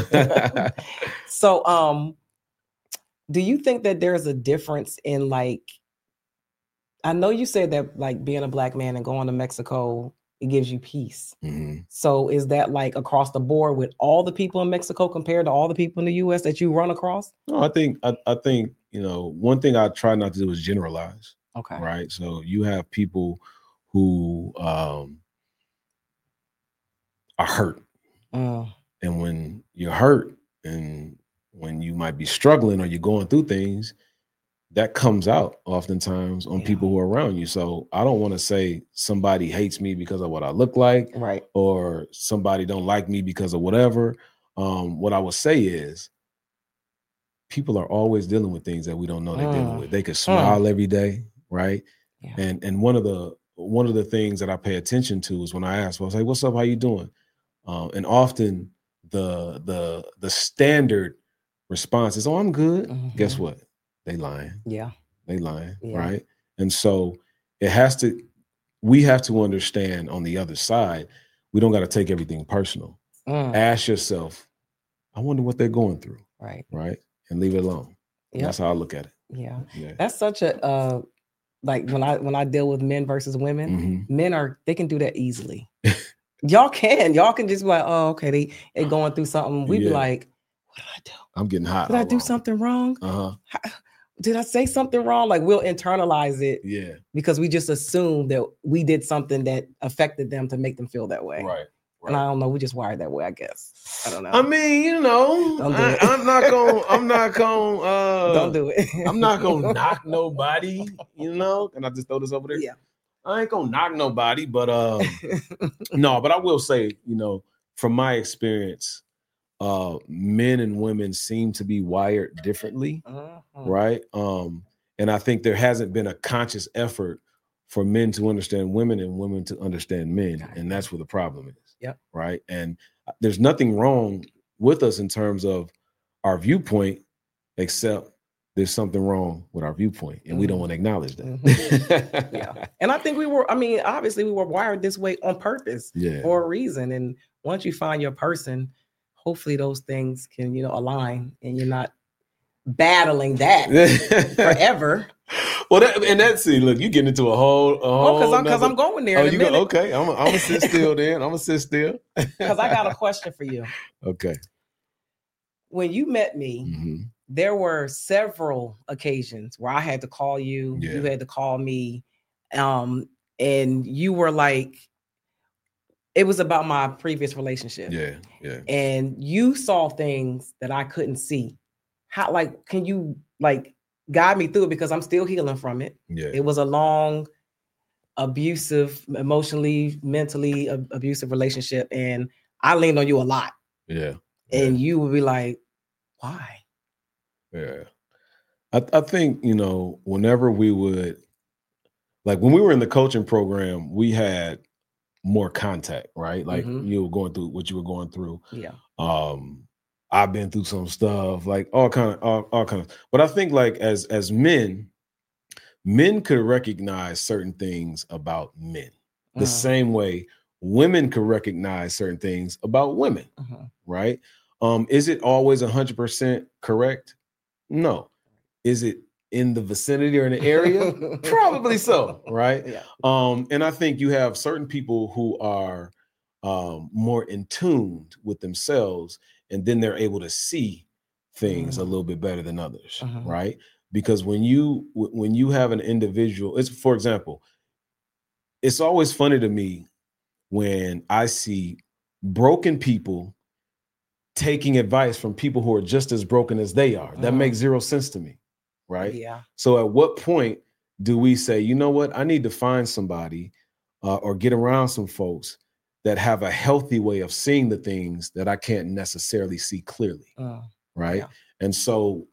So, um, do you think that there's a difference in like, I know you said that like being a black man and going to Mexico, it gives you peace. Mhm. So is that like across the board with all the people in Mexico compared to all the people in the U S that you run across? No, I think, I, I think, you know, one thing I try not to do is generalize. Okay. Right. So you have people who um, are hurt. Mm, And when you're hurt and when you might be struggling or you're going through things, that comes out oftentimes on Yeah. people who are around you. So I don't want to say somebody hates me because of what I look like right. or somebody don't like me because of whatever. Um, what I would say is people are always dealing with things that we don't know they're dealing Mm. with. They could smile every day, right? Yeah. And and one of the one of the things that I pay attention to is when I ask, well, I was like, what's up? How you doing? Um, and often the the the standard response is, oh, I'm good. Guess Mhm. what? They lying. Yeah. They lying, Yeah. right? And so it has to, we have to understand on the other side, we don't got to take everything personal. Mm, Ask yourself, I wonder what they're going through, right. right? And leave it alone. And Yeah. that's how I look at it. Yeah. Yeah. That's such a uh like when I when I deal with men versus women, Mhm. men are they can do that easily. Y'all can. Y'all can just be like, oh, okay, they they going through something. We be Yeah. like, what did I do? I'm getting hot. Did I do something wrong? Uh-huh. How- Did I say something wrong? Like we'll internalize it Yeah. because we just assume that we did something that affected them to make them feel that way. Right. And I don't know, we just wired that way, I guess. I don't know. I mean, you know, Don't do I, it. I'm not gonna, I'm not gonna, uh, Don't do it. I'm not gonna knock nobody, you know. Can I just throw this over there? Yeah. I ain't gonna knock nobody, but um, no, but I will say, you know, from my experience, uh, men and women seem to be wired differently, Mhm. right? Um, and I think there hasn't been a conscious effort for men to understand women and women to understand men, and that's where the problem is. Yep. Right. And there's nothing wrong with us in terms of our viewpoint, except there's something wrong with our viewpoint, and we don't Mhm. want to acknowledge that. Mhm. Yeah. And I think we were, I mean, obviously we were wired this way on purpose Yeah. for a reason. And once you find your person, hopefully those things can, you know, align and you're not battling that forever. Well, that, and that's it. Look, you get into a whole, a Oh, whole because I'm because nother- I'm going there Oh, in a you go, minute. okay. I'm, I'm gonna sit still then. I'm gonna sit still. Because I got a question for you. Okay. When you met me, Mhm. there were several occasions where I had to call you, Yeah. you had to call me, um, and you were like, it was about my previous relationship. Yeah. Yeah. And you saw things that I couldn't see. How, like, can you like guide me through it? Because I'm still healing from it. Yeah. It was a long, abusive, emotionally, mentally ab- abusive relationship. And I leaned on you a lot. Yeah. And you would be like, why? Yeah. I, I think, you know, whenever we would, like when we were in the coaching program, we had more contact, right? Like Mhm. you were going through what you were going through. Yeah. Um, I've been through some stuff, like all kind of, all, all kind of, but I think like as, as men, men could recognize certain things about men the Mhm. same way women could recognize certain things about women, Mhm. right? Um, is it always one hundred percent correct? No. Is it in the vicinity or in the area? Probably so, right? Yeah. Um, and I think you have certain people who are um, more in tune with themselves, and then they're able to see things a Mhm. little bit better than others, Mhm. right? Because when you w- when you have an individual, it's for example, it's always funny to me when I see broken people taking advice from people who are just as broken as they are. That Mhm. makes zero sense to me, right? Yeah. So at what point do we say, you know what, I need to find somebody uh, or get around some folks that have a healthy way of seeing the things that I can't necessarily see clearly, Mm. right? Yeah. And so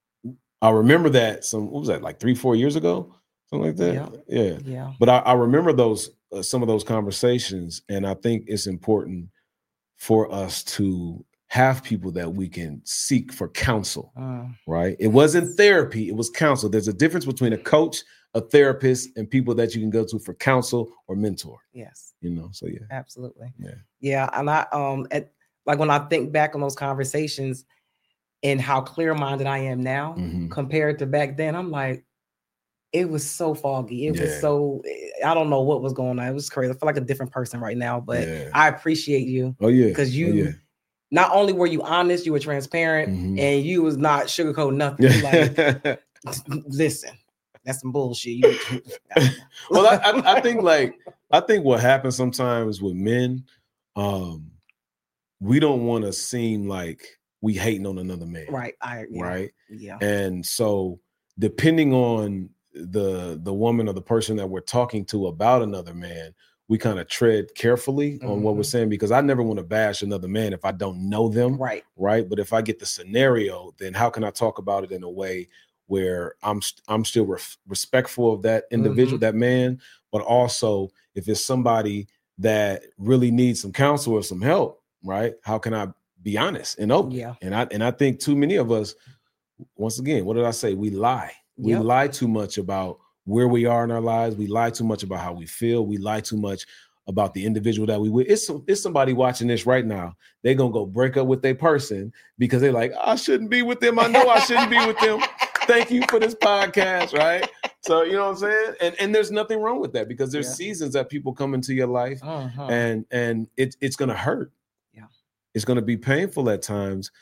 I remember that some, what was that, like three, four years ago? Something like that? Yeah. Yeah. Yeah. But I, I remember those, uh, some of those conversations, and I think it's important for us to have people that we can seek for counsel, Mm. right? It wasn't therapy, it was counsel. There's a difference between a coach, a therapist, and people that you can go to for counsel or mentor, Yes. you know? So yeah. Absolutely. Yeah. Yeah. And I um at like when I think back on those conversations and how clear-minded I am now Mhm. compared to back then, I'm like, it was so foggy. It was Yeah. so I don't know what was going on. It was crazy. I feel like a different person right now, but Yeah. I appreciate you Oh yeah. because you Oh, yeah. not only were you honest, you were transparent, Mhm. and you was not sugarcoating nothing. You like, listen, that's some bullshit. You, well, I, I, I think like I think what happens sometimes with men, um, we don't want to seem like we hating on another man, right? I yeah, right? yeah, And so, depending on the the woman or the person that we're talking to about another man, we kind of tread carefully on what we're Mhm. saying, because I never want to bash another man if I don't know them, right. right? But if I get the scenario, then how can I talk about it in a way where I'm st- I'm still ref- respectful of that individual, Mhm. that man, but also if it's somebody that really needs some counsel or some help, right? How can I be honest and open? Yeah. And I and I think too many of us, once again, what did I say? We lie. We Yep. lie too much about where we are in our lives. We lie too much about how we feel. We lie too much about the individual that we with. It's, it's somebody watching this right now. They're going to go break up with their person because they're like, I shouldn't be with them. I know I shouldn't be with them. Thank you for this podcast, right? So, you know what I'm saying? And and there's nothing wrong with that, because there's Yeah. seasons that people come into your life Uh-huh. and and it, it's going to hurt. Yeah. It's going to be painful at times.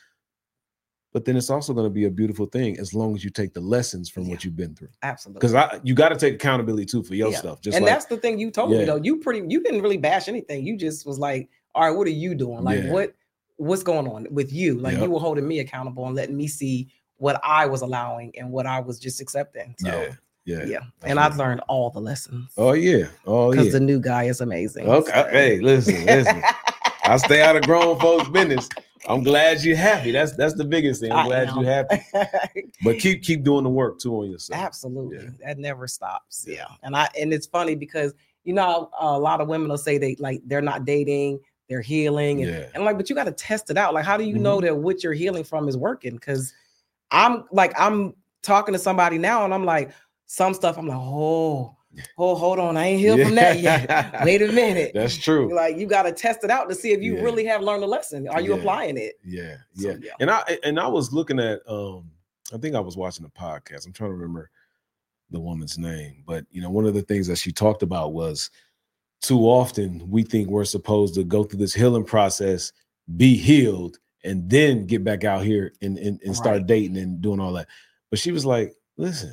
But then it's also going to be a beautiful thing as long as you take the lessons from Yeah. what you've been through. Absolutely. Because I you got to take accountability too for your Yeah. stuff. Just and like, that's the thing you told yeah. me though. You pretty you didn't really bash anything. You just was like, all right, what are you doing? Like Yeah. what what's going on with you? Like Yep. you were holding me accountable and letting me see what I was allowing and what I was just accepting. So yeah, yeah, yeah. that's And right. I've learned all the lessons. Oh yeah, oh Because yeah. the new guy is amazing. Okay, so. hey, listen, listen. I stay out of grown folks' business. I'm glad you're happy. That's that's the biggest thing. I'm I glad am. you're happy. But keep keep doing the work too on yourself. Absolutely. Yeah. That never stops. Yeah. Yeah. And I and it's funny because you know a lot of women will say they like they're not dating, they're healing. And, Yeah. and like, but you got to test it out. Like, how do you Mhm. know that what you're healing from is working? Because I'm like, I'm talking to somebody now and I'm like, some stuff I'm like, oh, oh, hold on. I ain't healed from that yet. Wait a minute. That's true. Like you got to test it out to see if you Yeah. really have learned a lesson. Are you Yeah. applying it? Yeah, So, yeah. yeah. And I and I was looking at um I think I was watching a podcast. I'm trying to remember the woman's name, but you know, one of the things that she talked about was too often we think we're supposed to go through this healing process, be healed, and then get back out here and and, and start Right. dating and doing all that. But she was like, listen,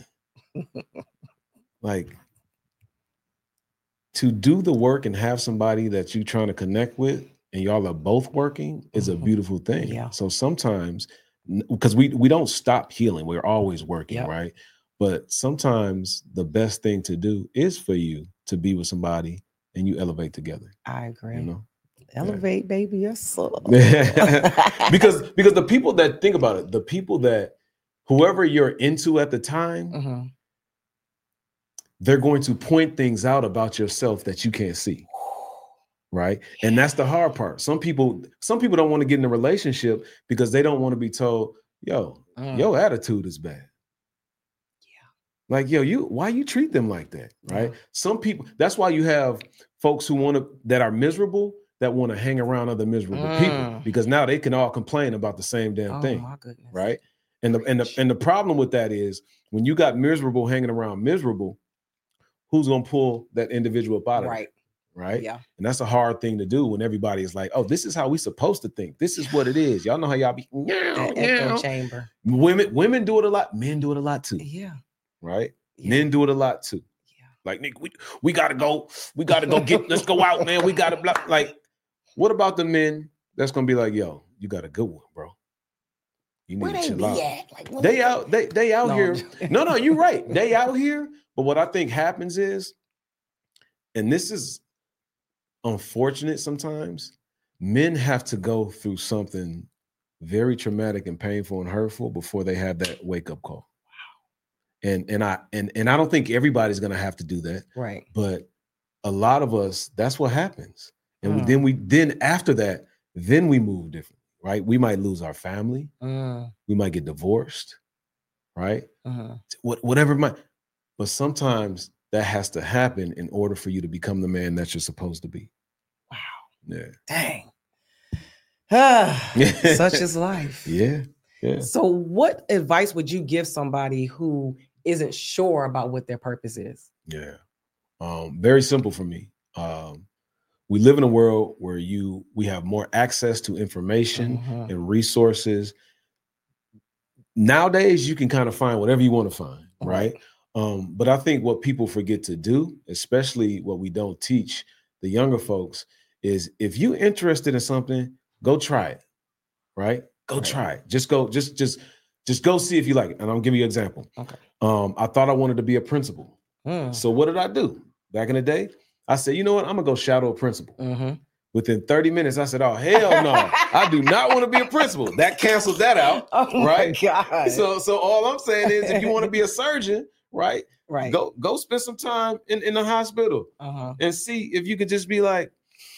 like to do the work and have somebody that you're trying to connect with and y'all are both working is a Mhm. beautiful thing. Yeah. So sometimes, because we we don't stop healing, we're always working, Yep. right? But sometimes the best thing to do is for you to be with somebody and you elevate together, I agree. you know? Elevate, baby. Yes, sir. because because the people that think about it, the people that whoever you're into at the time, Mm-hmm. they're going to point things out about yourself that you can't see. Right. And that's the hard part. Some people, some people don't want to get in a relationship because they don't want to be told, yo, Mm. your attitude is bad. Yeah. Like, yo, you, why you treat them like that? Right. Yeah. Some people, that's why you have folks who want to, that are miserable, that want to hang around other miserable Mm. people, because now they can all complain about the same damn Oh thing. my goodness. Right. And the, and the, and the problem with that is when you got miserable hanging around miserable, who's going to pull that individual up out of Right. it? Right. Yeah. And that's a hard thing to do when everybody is like, oh, this is how we supposed to think. This is what it is. Y'all know how y'all be. That echo chamber. Women, women do it a lot. Men do it a lot too. Yeah. Right. Yeah. Men do it a lot too. Yeah. Like, nigga, we, we gotta go. We gotta go get, let's go out, man. We gotta block. Like, what about the men that's gonna be like, yo, you got a good one, bro. You need Where to they chill be out. at? Like, what They the- out, they they out No. here. No, no, you're right. They out here. But what I think happens is, and this is unfortunate sometimes, men have to go through something very traumatic and painful and hurtful before they have that wake-up call. Wow. And and I and and I don't think everybody's gonna have to do that. Right. But a lot of us, that's what happens. And we, Mm. then we then after that, then we move different, right? We might lose our family, Mm. we might get divorced, right? Mhm. What, whatever it might. But sometimes that has to happen in order for you to become the man that you're supposed to be. Wow. Yeah. Dang. Ah, such is life. Yeah. Yeah. So what advice would you give somebody who isn't sure about what their purpose is? Yeah. Um, very simple for me. Um, we live in a world where you we have more access to information Mhm. and resources. Nowadays, you can kind of find whatever you want to find, right? Right. Um, but I think what people forget to do, especially what we don't teach the younger folks, is if you're interested in something, go try it, right? Go Right. try it. Just go, just, just, just go see if you like it. And I'll give you an example. Okay. Um, I thought I wanted to be a principal. Mm. So what did I do? Back in the day, I said, you know what? I'm gonna go shadow a principal. Mhm. Within thirty minutes, I said, oh, hell no. I do not want to be a principal. That canceled that out. Oh my Right? God. So, so all I'm saying is if you want to be a surgeon, right? right. Go go spend some time in, in the hospital Uh-huh. and see if you could just be like,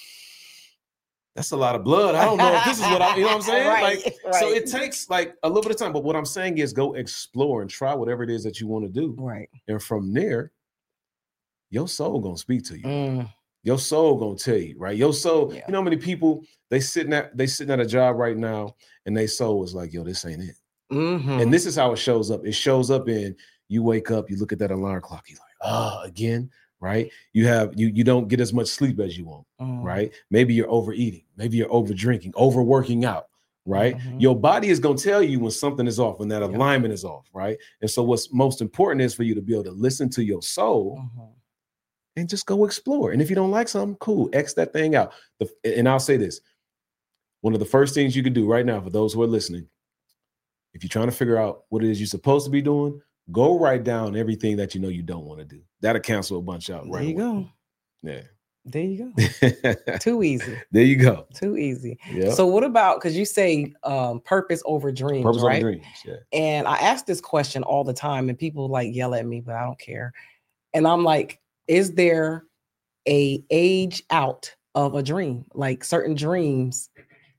that's a lot of blood. I don't know if this is what I, you know what I'm saying? Right, Like, so right. it takes like a little bit of time. But what I'm saying is go explore and try whatever it is that you want to do. Right. And from there, your soul gonna speak to you. Mm. Your soul gonna tell you, right? Your soul, Yeah. you know how many people they sitting at they sitting at a job right now and they soul is like, yo, this ain't it. Mhm. And this is how it shows up. It shows up in you wake up, you look at that alarm clock, you're like, oh, again, right? You have you you don't get as much sleep as you want, Mm. right? Maybe you're overeating, maybe you're over drinking, overworking out, right? Mhm. Your body is gonna tell you when something is off, when that Yeah. alignment is off, right? And so what's most important is for you to be able to listen to your soul Mhm. and just go explore. And if you don't like something, cool, X that thing out. The, and I'll say this, one of the first things you can do right now for those who are listening, if you're trying to figure out what it is you're supposed to be doing, go write down everything that you know you don't want to do. That'll cancel a bunch out. There Right you away. go. There you go. Yeah. Too easy. There you go. Too easy. Yeah. So what about, because you say um, purpose over dreams, Purpose right? over dreams. Yeah. And I ask this question all the time, and people like yell at me, but I don't care. And I'm like, is there a age out of a dream? Like certain dreams,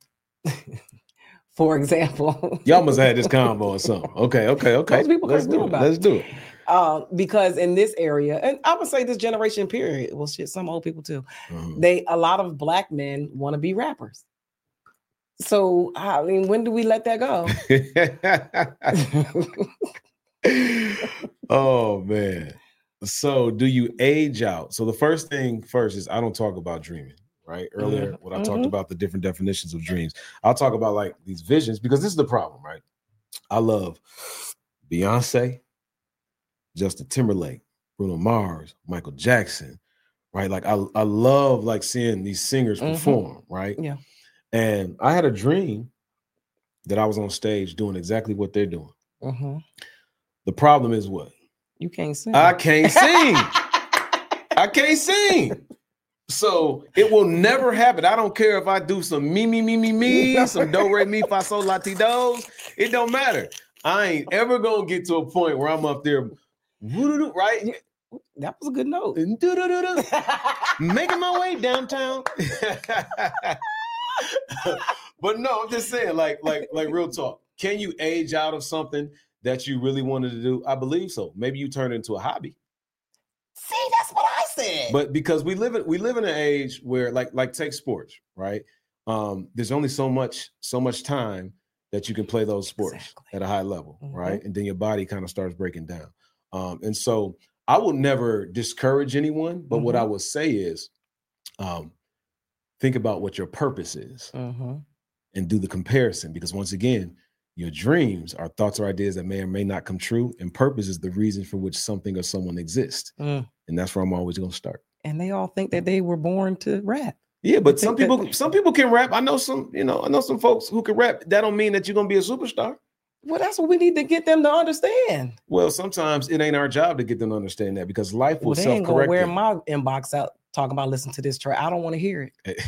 for example. Y'all must have had this combo or something. Okay, okay, okay. Most people Let's can't do know it. about Let's it. do it. Uh, because in this area, and I would say this generation period, well, shit, some old people too. Mhm. They a lot of black men want to be rappers. So I mean, when do we let that go? Oh man. So do you age out? So the first thing first is I don't talk about dreaming, right? Earlier, when I talked Mhm. about the different definitions of dreams, I'll talk about like these visions because this is the problem, right? I love Beyonce, Justin Timberlake, Bruno Mars, Michael Jackson, right? Like I, I love like seeing these singers Mhm. perform, right? Yeah. And I had a dream that I was on stage doing exactly what they're doing. Mhm. The problem is what? You can't sing. I can't sing. I can't sing. So it will never happen. I don't care if I do some me, me, me, me, me, some do, re, mi, fa, sol, la, ti, dos. It don't matter. I ain't ever gonna get to a point where I'm up there, right? That was a good note. Making my way downtown. But no, I'm just saying, like, like, like real talk. Can you age out of something that you really wanted to do? I believe so. Maybe you turn it into a hobby. See, that's what I said. But because we live in we live in an age where, like, like take sports, right? Um, there's only so much, so much time that you can play those sports exactly. at a high level, mm-hmm. right? And then your body kind of starts breaking down. Um, and so I will never discourage anyone, but mm-hmm. what I would say is um, think about what your purpose is mm-hmm. and do the comparison. Because once again, your dreams are thoughts or ideas that may or may not come true. And purpose is the reason for which something or someone exists. Mm. And that's where I'm always going to start. And they all think that they were born to rap. Yeah, but some people, that, some people can rap. I know some, you know, I know some folks who can rap. That don't mean that you're gonna be a superstar. Well, that's what we need to get them to understand. Well, sometimes it ain't our job to get them to understand that because life will well, they self-correct. Ain't gonna wear my inbox out talking about listen to this track. I don't want to hear it.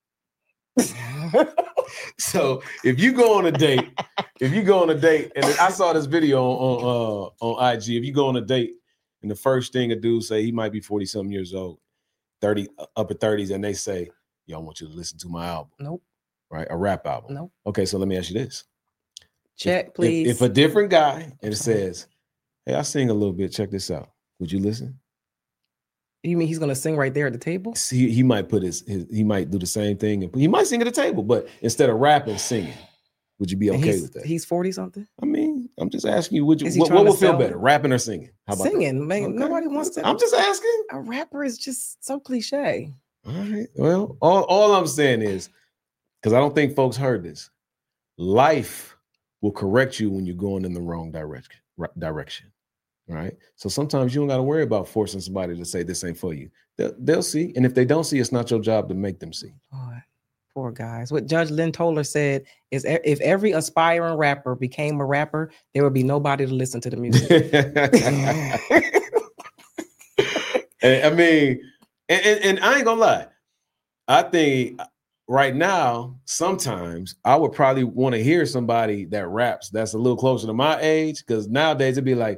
So if you go on a date, if you go on a date, and I saw this video on uh, on I G. If you go on a date, and the first thing a dude say he might be forty something years old, thirty upper thirties, and they say, "Yo, I want you to listen to my album." Nope. Right, a rap album. Nope. Okay, so let me ask you this. Check, if, please. If, if a different guy and it says, "Hey, I sing a little bit. Check this out." Would you listen? You mean he's gonna sing right there at the table? He he might put his, his he might do the same thing and he might sing at the table, but instead of rapping, singing. Would you be okay with that? He's forty something. I mean, I'm just asking you. Would you? What, what would feel better, rapping or singing? How about singing? Man, okay. Nobody wants to. I'm just asking. A rapper is just so cliche. All right. Well, all, all I'm saying is, because I don't think folks heard this, life will correct you when you're going in the wrong direction. Direction. Right. So sometimes you don't got to worry about forcing somebody to say this ain't for you. They'll, they'll see, and if they don't see, it's not your job to make them see. Boy, poor guys. What Judge Lynn Toler said is, if every aspiring rapper became a rapper, there would be nobody to listen to the music. I mean, and, and, and I ain't gonna lie. I think right now, sometimes I would probably want to hear somebody that raps that's a little closer to my age, because nowadays it'd be like,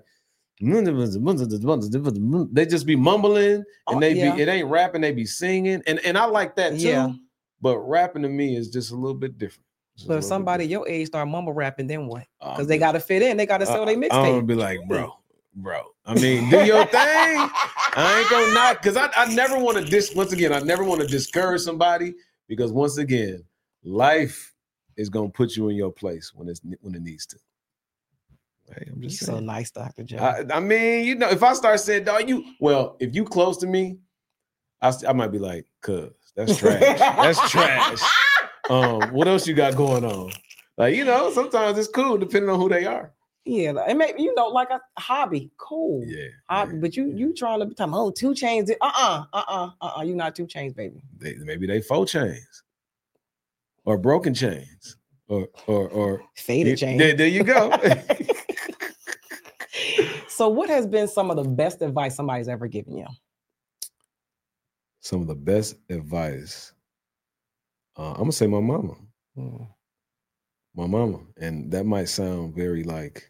they just be mumbling and they yeah. be it ain't rapping, they be singing, and and I like that too. Yeah. But rapping to me is just a little bit different. Just but if somebody your age start mumble rapping, then what? Because uh, they got to fit in, they got to sell uh, their mixtape. I'm gonna be like, bro, bro. I mean, do your thing. I ain't gonna knock, because I, I never want to dis. Once again, I never want to discourage somebody, because once again, life is gonna put you in your place when it's when it needs to. Hey, I'm just so nice, Doctor Joe. I, I mean, you know, if I start saying, "Dog, you," well, if you close to me, I, I might be like, "Cuz that's trash. That's trash." Um, what else you got going on? Like, you know, sometimes it's cool depending on who they are. Yeah, and maybe you know, like a hobby, cool. Yeah, hobby, yeah. But you you trying to become oh two chains? Uh uh uh uh uh uh. You not two chains, baby. They, maybe they four chains, or broken chains, or or or faded chains. There, there you go. So what has been some of the best advice somebody's ever given you? Some of the best advice. Uh, I'm going to say my mama. Hmm. My mama. And that might sound very like,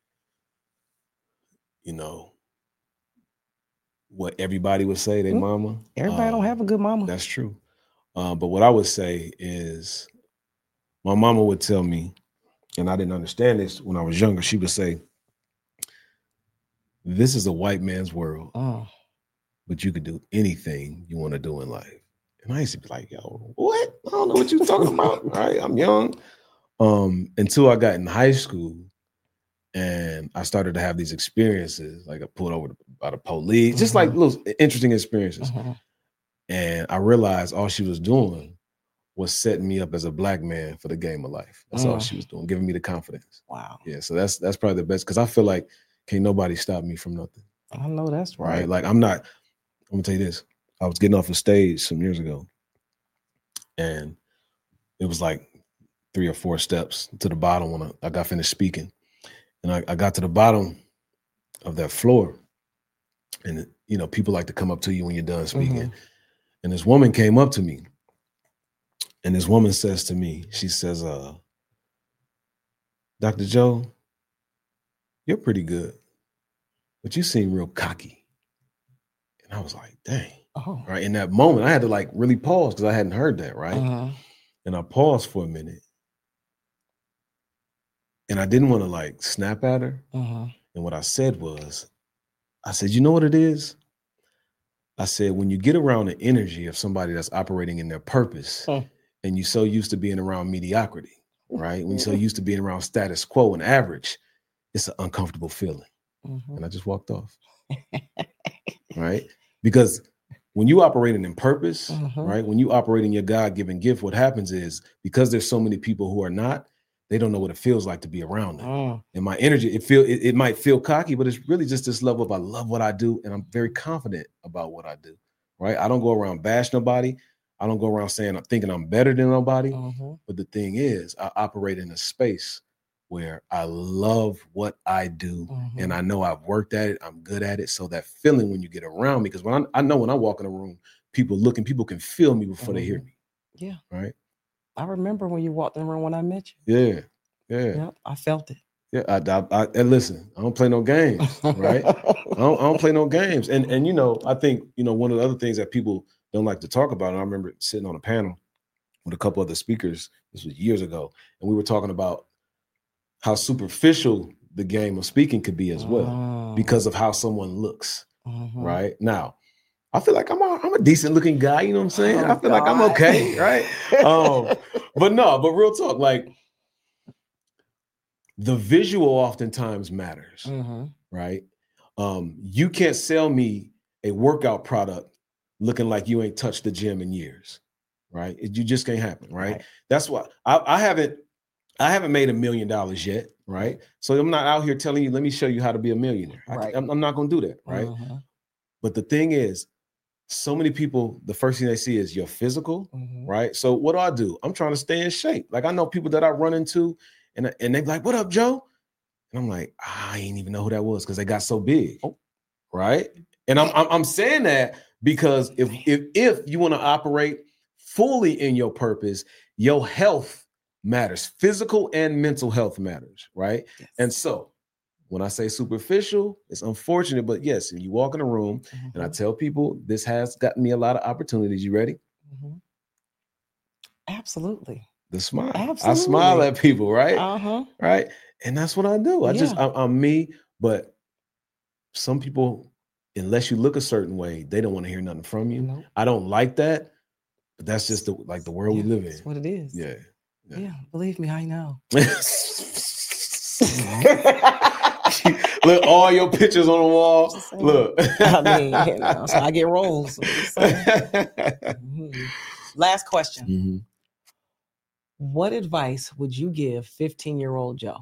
you know, what everybody would say, their mm-hmm. mama. Everybody um, don't have a good mama. That's true. Uh, but what I would say is my mama would tell me, and I didn't understand this when I was younger, she would say, "This is a white man's world, oh. but you could do anything you want to do in life." And I used to be like, "Yo, what? I don't know what you're talking about." All right, I'm young. Um, until I got in high school and I started to have these experiences, like I pulled over by the police, mm-hmm. just like little interesting experiences. Mm-hmm. And I realized all she was doing was setting me up as a black man for the game of life. That's mm. all she was doing, giving me the confidence. Wow. Yeah, so that's that's probably the best, because I feel like can't nobody stop me from nothing. I know that's right. right. Like I'm not, I'm gonna tell you this. I was getting off a stage some years ago, and it was like three or four steps to the bottom when I, I got finished speaking. And I, I got to the bottom of that floor. And, you know, people like to come up to you when you're done speaking. Mm-hmm. And this woman came up to me. And this woman says to me, she says, uh, "Doctor Joe, you're pretty good, but you seem real cocky. And I was like, dang. Oh. Right. In that moment, I had to like really pause because I hadn't heard that. Right. Uh-huh. And I paused for a minute. And I didn't want to like snap at her. Uh-huh. And what I said was, I said, you know what it is? I said, when you get around the energy of somebody that's operating in their purpose, huh. and you're so used to being around mediocrity, right? When you're so used to being around status quo and average, it's an uncomfortable feeling. Uh-huh. And I just walked off. Right? Because when you operating in purpose, uh-huh. right? When you operate in your God-given gift, what happens is because there's so many people who are not, they don't know what it feels like to be around them. Uh. And my energy, it feel it, it might feel cocky, but it's really just this level of I love what I do, and I'm very confident about what I do. Right? I don't go around bash nobody. I don't go around saying I'm thinking I'm better than nobody. Uh-huh. But the thing is, I operate in a space where I love what I do, uh-huh. and I know I've worked at it. I'm good at it. So that feeling when you get around me, because when I, I know when I walk in a room, people looking, people can feel me before uh-huh. they hear me. Yeah. Right. I remember when you walked in the room when I met you. Yeah. Yeah. Yep, I felt it. Yeah. I, I, I and listen, I don't play no games. Right. I, don't, I don't play no games. And, and, you know, I think, you know, one of the other things that people don't like to talk about, and I remember sitting on a panel with a couple other speakers, this was years ago, and we were talking about how superficial the game of speaking could be as well, uh, because of how someone looks. uh-huh. Right now, I feel like I'm a, I'm a decent looking guy. You know what I'm saying? Oh, I feel God. like I'm okay. Right. um, but no, but real talk, like the visual oftentimes matters. uh-huh. Right. Um, you can't sell me a workout product looking like you ain't touched the gym in years. Right. It, you just can't happen. Right. Right. That's why I, I haven't I haven't made a million dollars yet. Right. So I'm not out here telling you, let me show you how to be a millionaire. Right. I, I'm, I'm not going to do that. Right. Uh-huh. But the thing is, so many people, the first thing they see is your physical. Uh-huh. Right. So what do I do? I'm trying to stay in shape. Like I know people that I run into and, and they're like, what up, Joe? And I'm like, I ain't even know who that was because they got so big. Oh. Right. And I'm, I'm I'm saying that because if if if you want to operate fully in your purpose, your health matters. Physical and mental health matters, right? Yes. And so when I say superficial, it's unfortunate, but yes, you walk in a room uh-huh. and I tell people this has gotten me a lot of opportunities. You ready? Uh-huh. Absolutely. The smile. Absolutely. I smile at people, right? Uh-huh. Right. And that's what I do. I Yeah. just I'm, I'm me, but some people, unless you look a certain way, they don't want to hear nothing from you. Nope. I don't like that, but that's just the like the world Yeah, we live that's in. what it is. Yeah. Yeah. Yeah. Believe me, I know. Look, all your pictures on the wall. Just saying. Look. I mean, you know, so I get rolls. So just saying. Mhm. Last question. Mhm. What advice would you give fifteen-year-old Joe?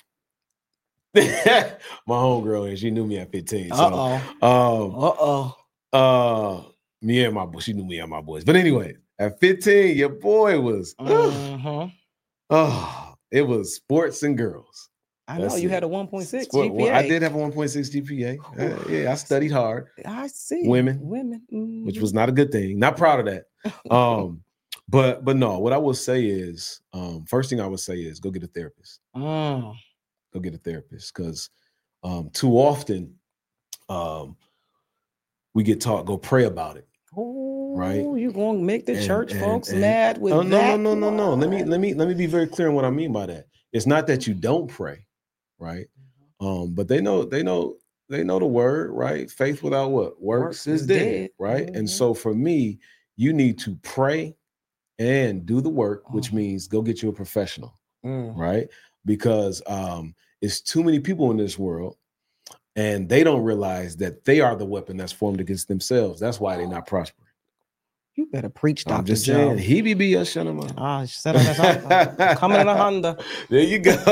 My homegirl, and she knew me at fifteen. So, Uh-oh. um, Uh-oh. uh, me and my boy, she knew me and my boys. But anyway, at fifteen, your boy was, Uh-huh. oh, it was sports and girls. I know That's you it. had a one point six Sport- G P A. I did have a one point six G P A. Uh, yeah, I studied hard, I see. Women. Women. Mhm. which was not a good thing. Not proud of that. Um, but but no, what I will say is, um, first thing I would say is go get a therapist. Mm. Go get a therapist because um, too often um, we get taught go pray about it. Oh, Right. you gonna make the And- church and- folks and- mad with Oh no that? no no no no. Let me What? let me let me be very clear on what I mean by that. It's not that you don't pray, right? Um, but they know they know they know the word, right? Faith without what works, Works is, is dead, dead. right? Mhm. And so for me, you need to pray and do the work, which Mhm. means go get you a professional, Mm. right? Because um, it's too many people in this world, and they don't realize that they are the weapon that's formed against themselves. That's why they're not prospering. You better preach, I'm Doctor just Joe. saying, he be be a shenanigans. Ah, she said I'm coming in a Honda. There you go.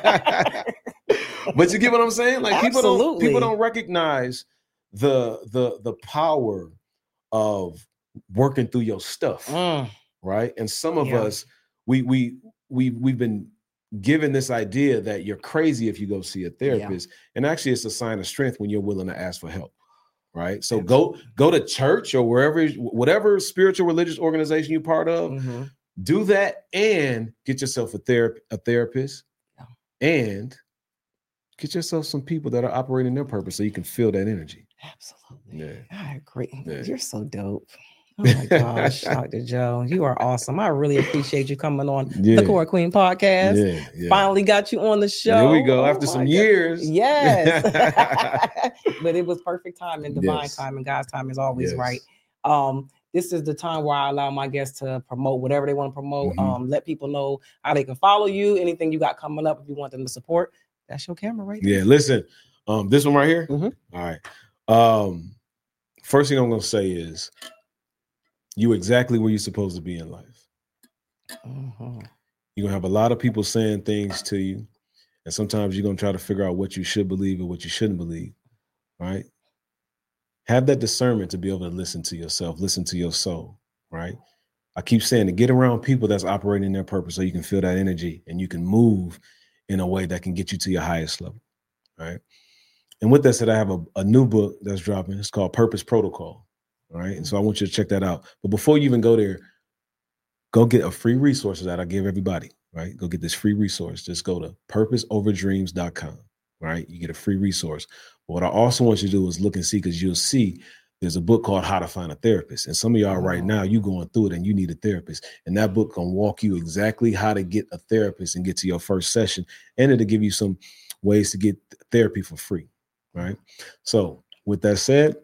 But you get what I'm saying? Like people don't Absolutely. people don't recognize the the the power of working through your stuff, Mm. right? And some of Yeah. us we we we we've been given this idea that you're crazy if you go see a therapist, and actually it's a sign of strength when you're willing to ask for help. Right. So go go to church or wherever, whatever spiritual religious organization you're part of, Mhm. do that and get yourself a therapy, a therapist, Yeah. and get yourself some people that are operating their purpose so you can feel that energy. Absolutely. Yeah. I agree. Yeah. You're so dope. Oh my gosh, Doctor Joe, you are awesome. I really appreciate you coming on Yeah. the Core Queen podcast. Yeah, yeah. Finally got you on the show. There we go. Oh After my some God. years. Yes. But it was perfect time and divine Yes. time, and God's time is always Yes. right. Um, this is the time where I allow my guests to promote whatever they want to promote. Mhm. Um, let people know how they can follow you, anything you got coming up if you want them to support. That's your camera right there. Yeah, listen, um, this one right here. Mhm. All right. Um, first thing I'm gonna say is you exactly where you're supposed to be in life. Mhm. You're gonna have a lot of people saying things to you, and sometimes you're gonna try to figure out what you should believe and what you shouldn't believe. Right? Have that discernment to be able to listen to yourself, listen to your soul. Right? I keep saying to get around people that's operating their purpose so you can feel that energy and you can move in a way that can get you to your highest level. Right? And with that said, I have a, a new book that's dropping. It's called Purpose Protocol. All right. And so I want you to check that out. But before you even go there, go get a free resource that I give everybody. Right. Go get this free resource. Just go to purpose over dreams dot com. Right. You get a free resource. But what I also want you to do is look and see, because you'll see there's a book called How to Find a Therapist. And some of y'all right now, you going through it and you need a therapist. And that book can walk you exactly how to get a therapist and get to your first session. And it'll give you some ways to get therapy for free. Right. So with that said,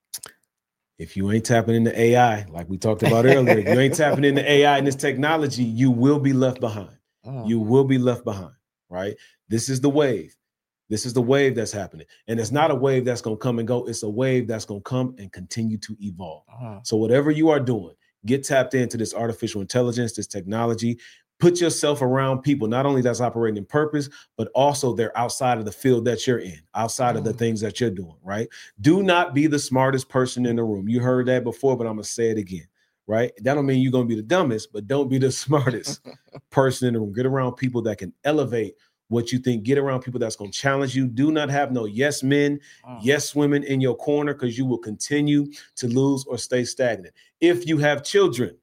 if you ain't tapping into A I, like we talked about earlier, if you ain't tapping into A I and this technology, you will be left behind. Oh. You will be left behind, right? This is the wave. This is the wave that's happening. And it's not a wave that's going to come and go. It's a wave that's going to come and continue to evolve. Uh-huh. So whatever you are doing, get tapped into this artificial intelligence, this technology. Put yourself around people, not only that's operating in purpose, but also they're outside of the field that you're in, outside of the things that you're doing, right? Do not be the smartest person in the room. You heard that before, but I'm going to say it again, right? That don't mean you're going to be the dumbest, but don't be the smartest person in the room. Get around people that can elevate what you think. Get around people that's going to challenge you. Do not have no yes men, Oh. yes women in your corner, because you will continue to lose or stay stagnant. If you have children,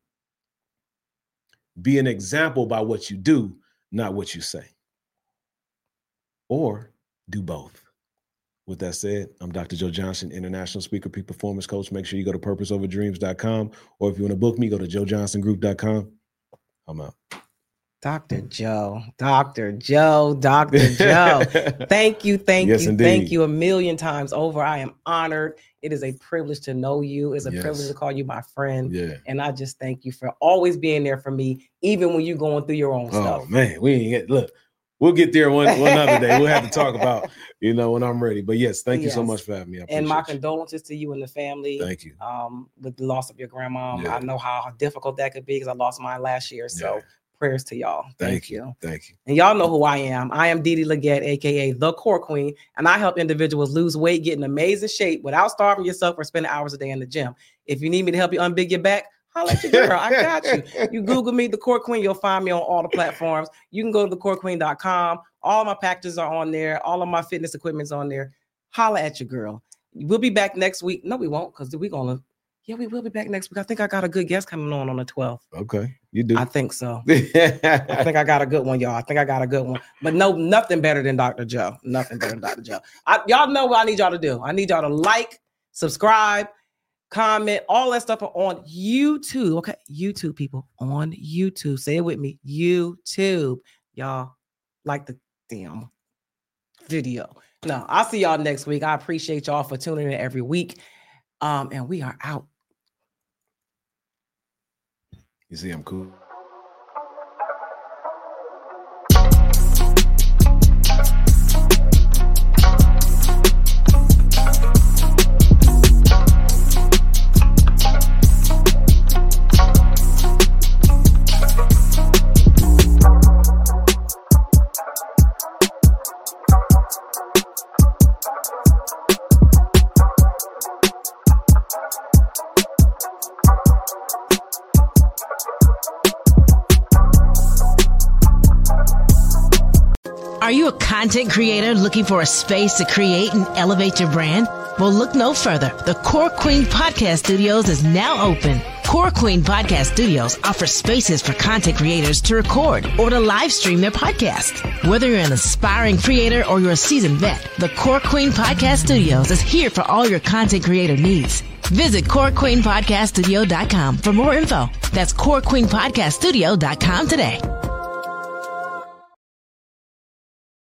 be an example by what you do, not what you say. Or do both. With that said, I'm Doctor Joe Johnson, international speaker, peak performance coach. Make sure you go to purpose over dreams dot com. Or if you want to book me, go to joe johnson group dot com. I'm out. Doctor Joe, Doctor Joe, Doctor Joe. Thank you, thank Yes, you, indeed. thank you a million times over. I am honored. It is a privilege to know you. It's a Yes. privilege to call you my friend. Yeah. And I just thank you for always being there for me, even when you're going through your own Oh stuff. man, we ain't get look. We'll get there one, one other day. We'll have to talk about, you know, when I'm ready. But yes, thank you so Yes. much for having me. I And my appreciate you. condolences to you and the family. Thank you. Um, with the loss of your grandma. Yeah. I know how difficult that could be because I lost mine last year. So Yeah. prayers to y'all. Thank, Thank you. you. Thank you. And y'all know who I am. I am Dee Dee Leggett, aka the Core Queen, and I help individuals lose weight, get in amazing shape without starving yourself or spending hours a day in the gym. If you need me to help you unbig your back, holla at your girl. I got you. You Google me, the Core Queen. You'll find me on all the platforms. You can go to the core queen dot com. All my packages are on there. All of my fitness equipment's on there. Holla at your girl. We'll be back next week. No, we won't, because we're gonna. Yeah, we will be back next week. I think I got a good guest coming on on the twelfth. Okay. You do. I think so. I think I got a good one, y'all. I think I got a good one. But no, nothing better than Doctor Joe. Nothing better than Doctor Joe. I, y'all know what I need y'all to do. I need y'all to like, subscribe, comment, all that stuff on YouTube. Okay, YouTube, people, on YouTube. Say it with me. YouTube. Y'all like the damn video. No, I'll see y'all next week. I appreciate y'all for tuning in every week. Um, and we are out. You see, I'm cool. Are you a content creator looking for a space to create and elevate your brand? Well, look no further. The Core Queen Podcast Studios is now open. Core Queen Podcast Studios offers spaces for content creators to record or to live stream their podcast. Whether you're an aspiring creator or you're a seasoned vet, the Core Queen Podcast Studios is here for all your content creator needs. Visit core queen podcast studio dot com for more info. That's core queen podcast studio dot com today.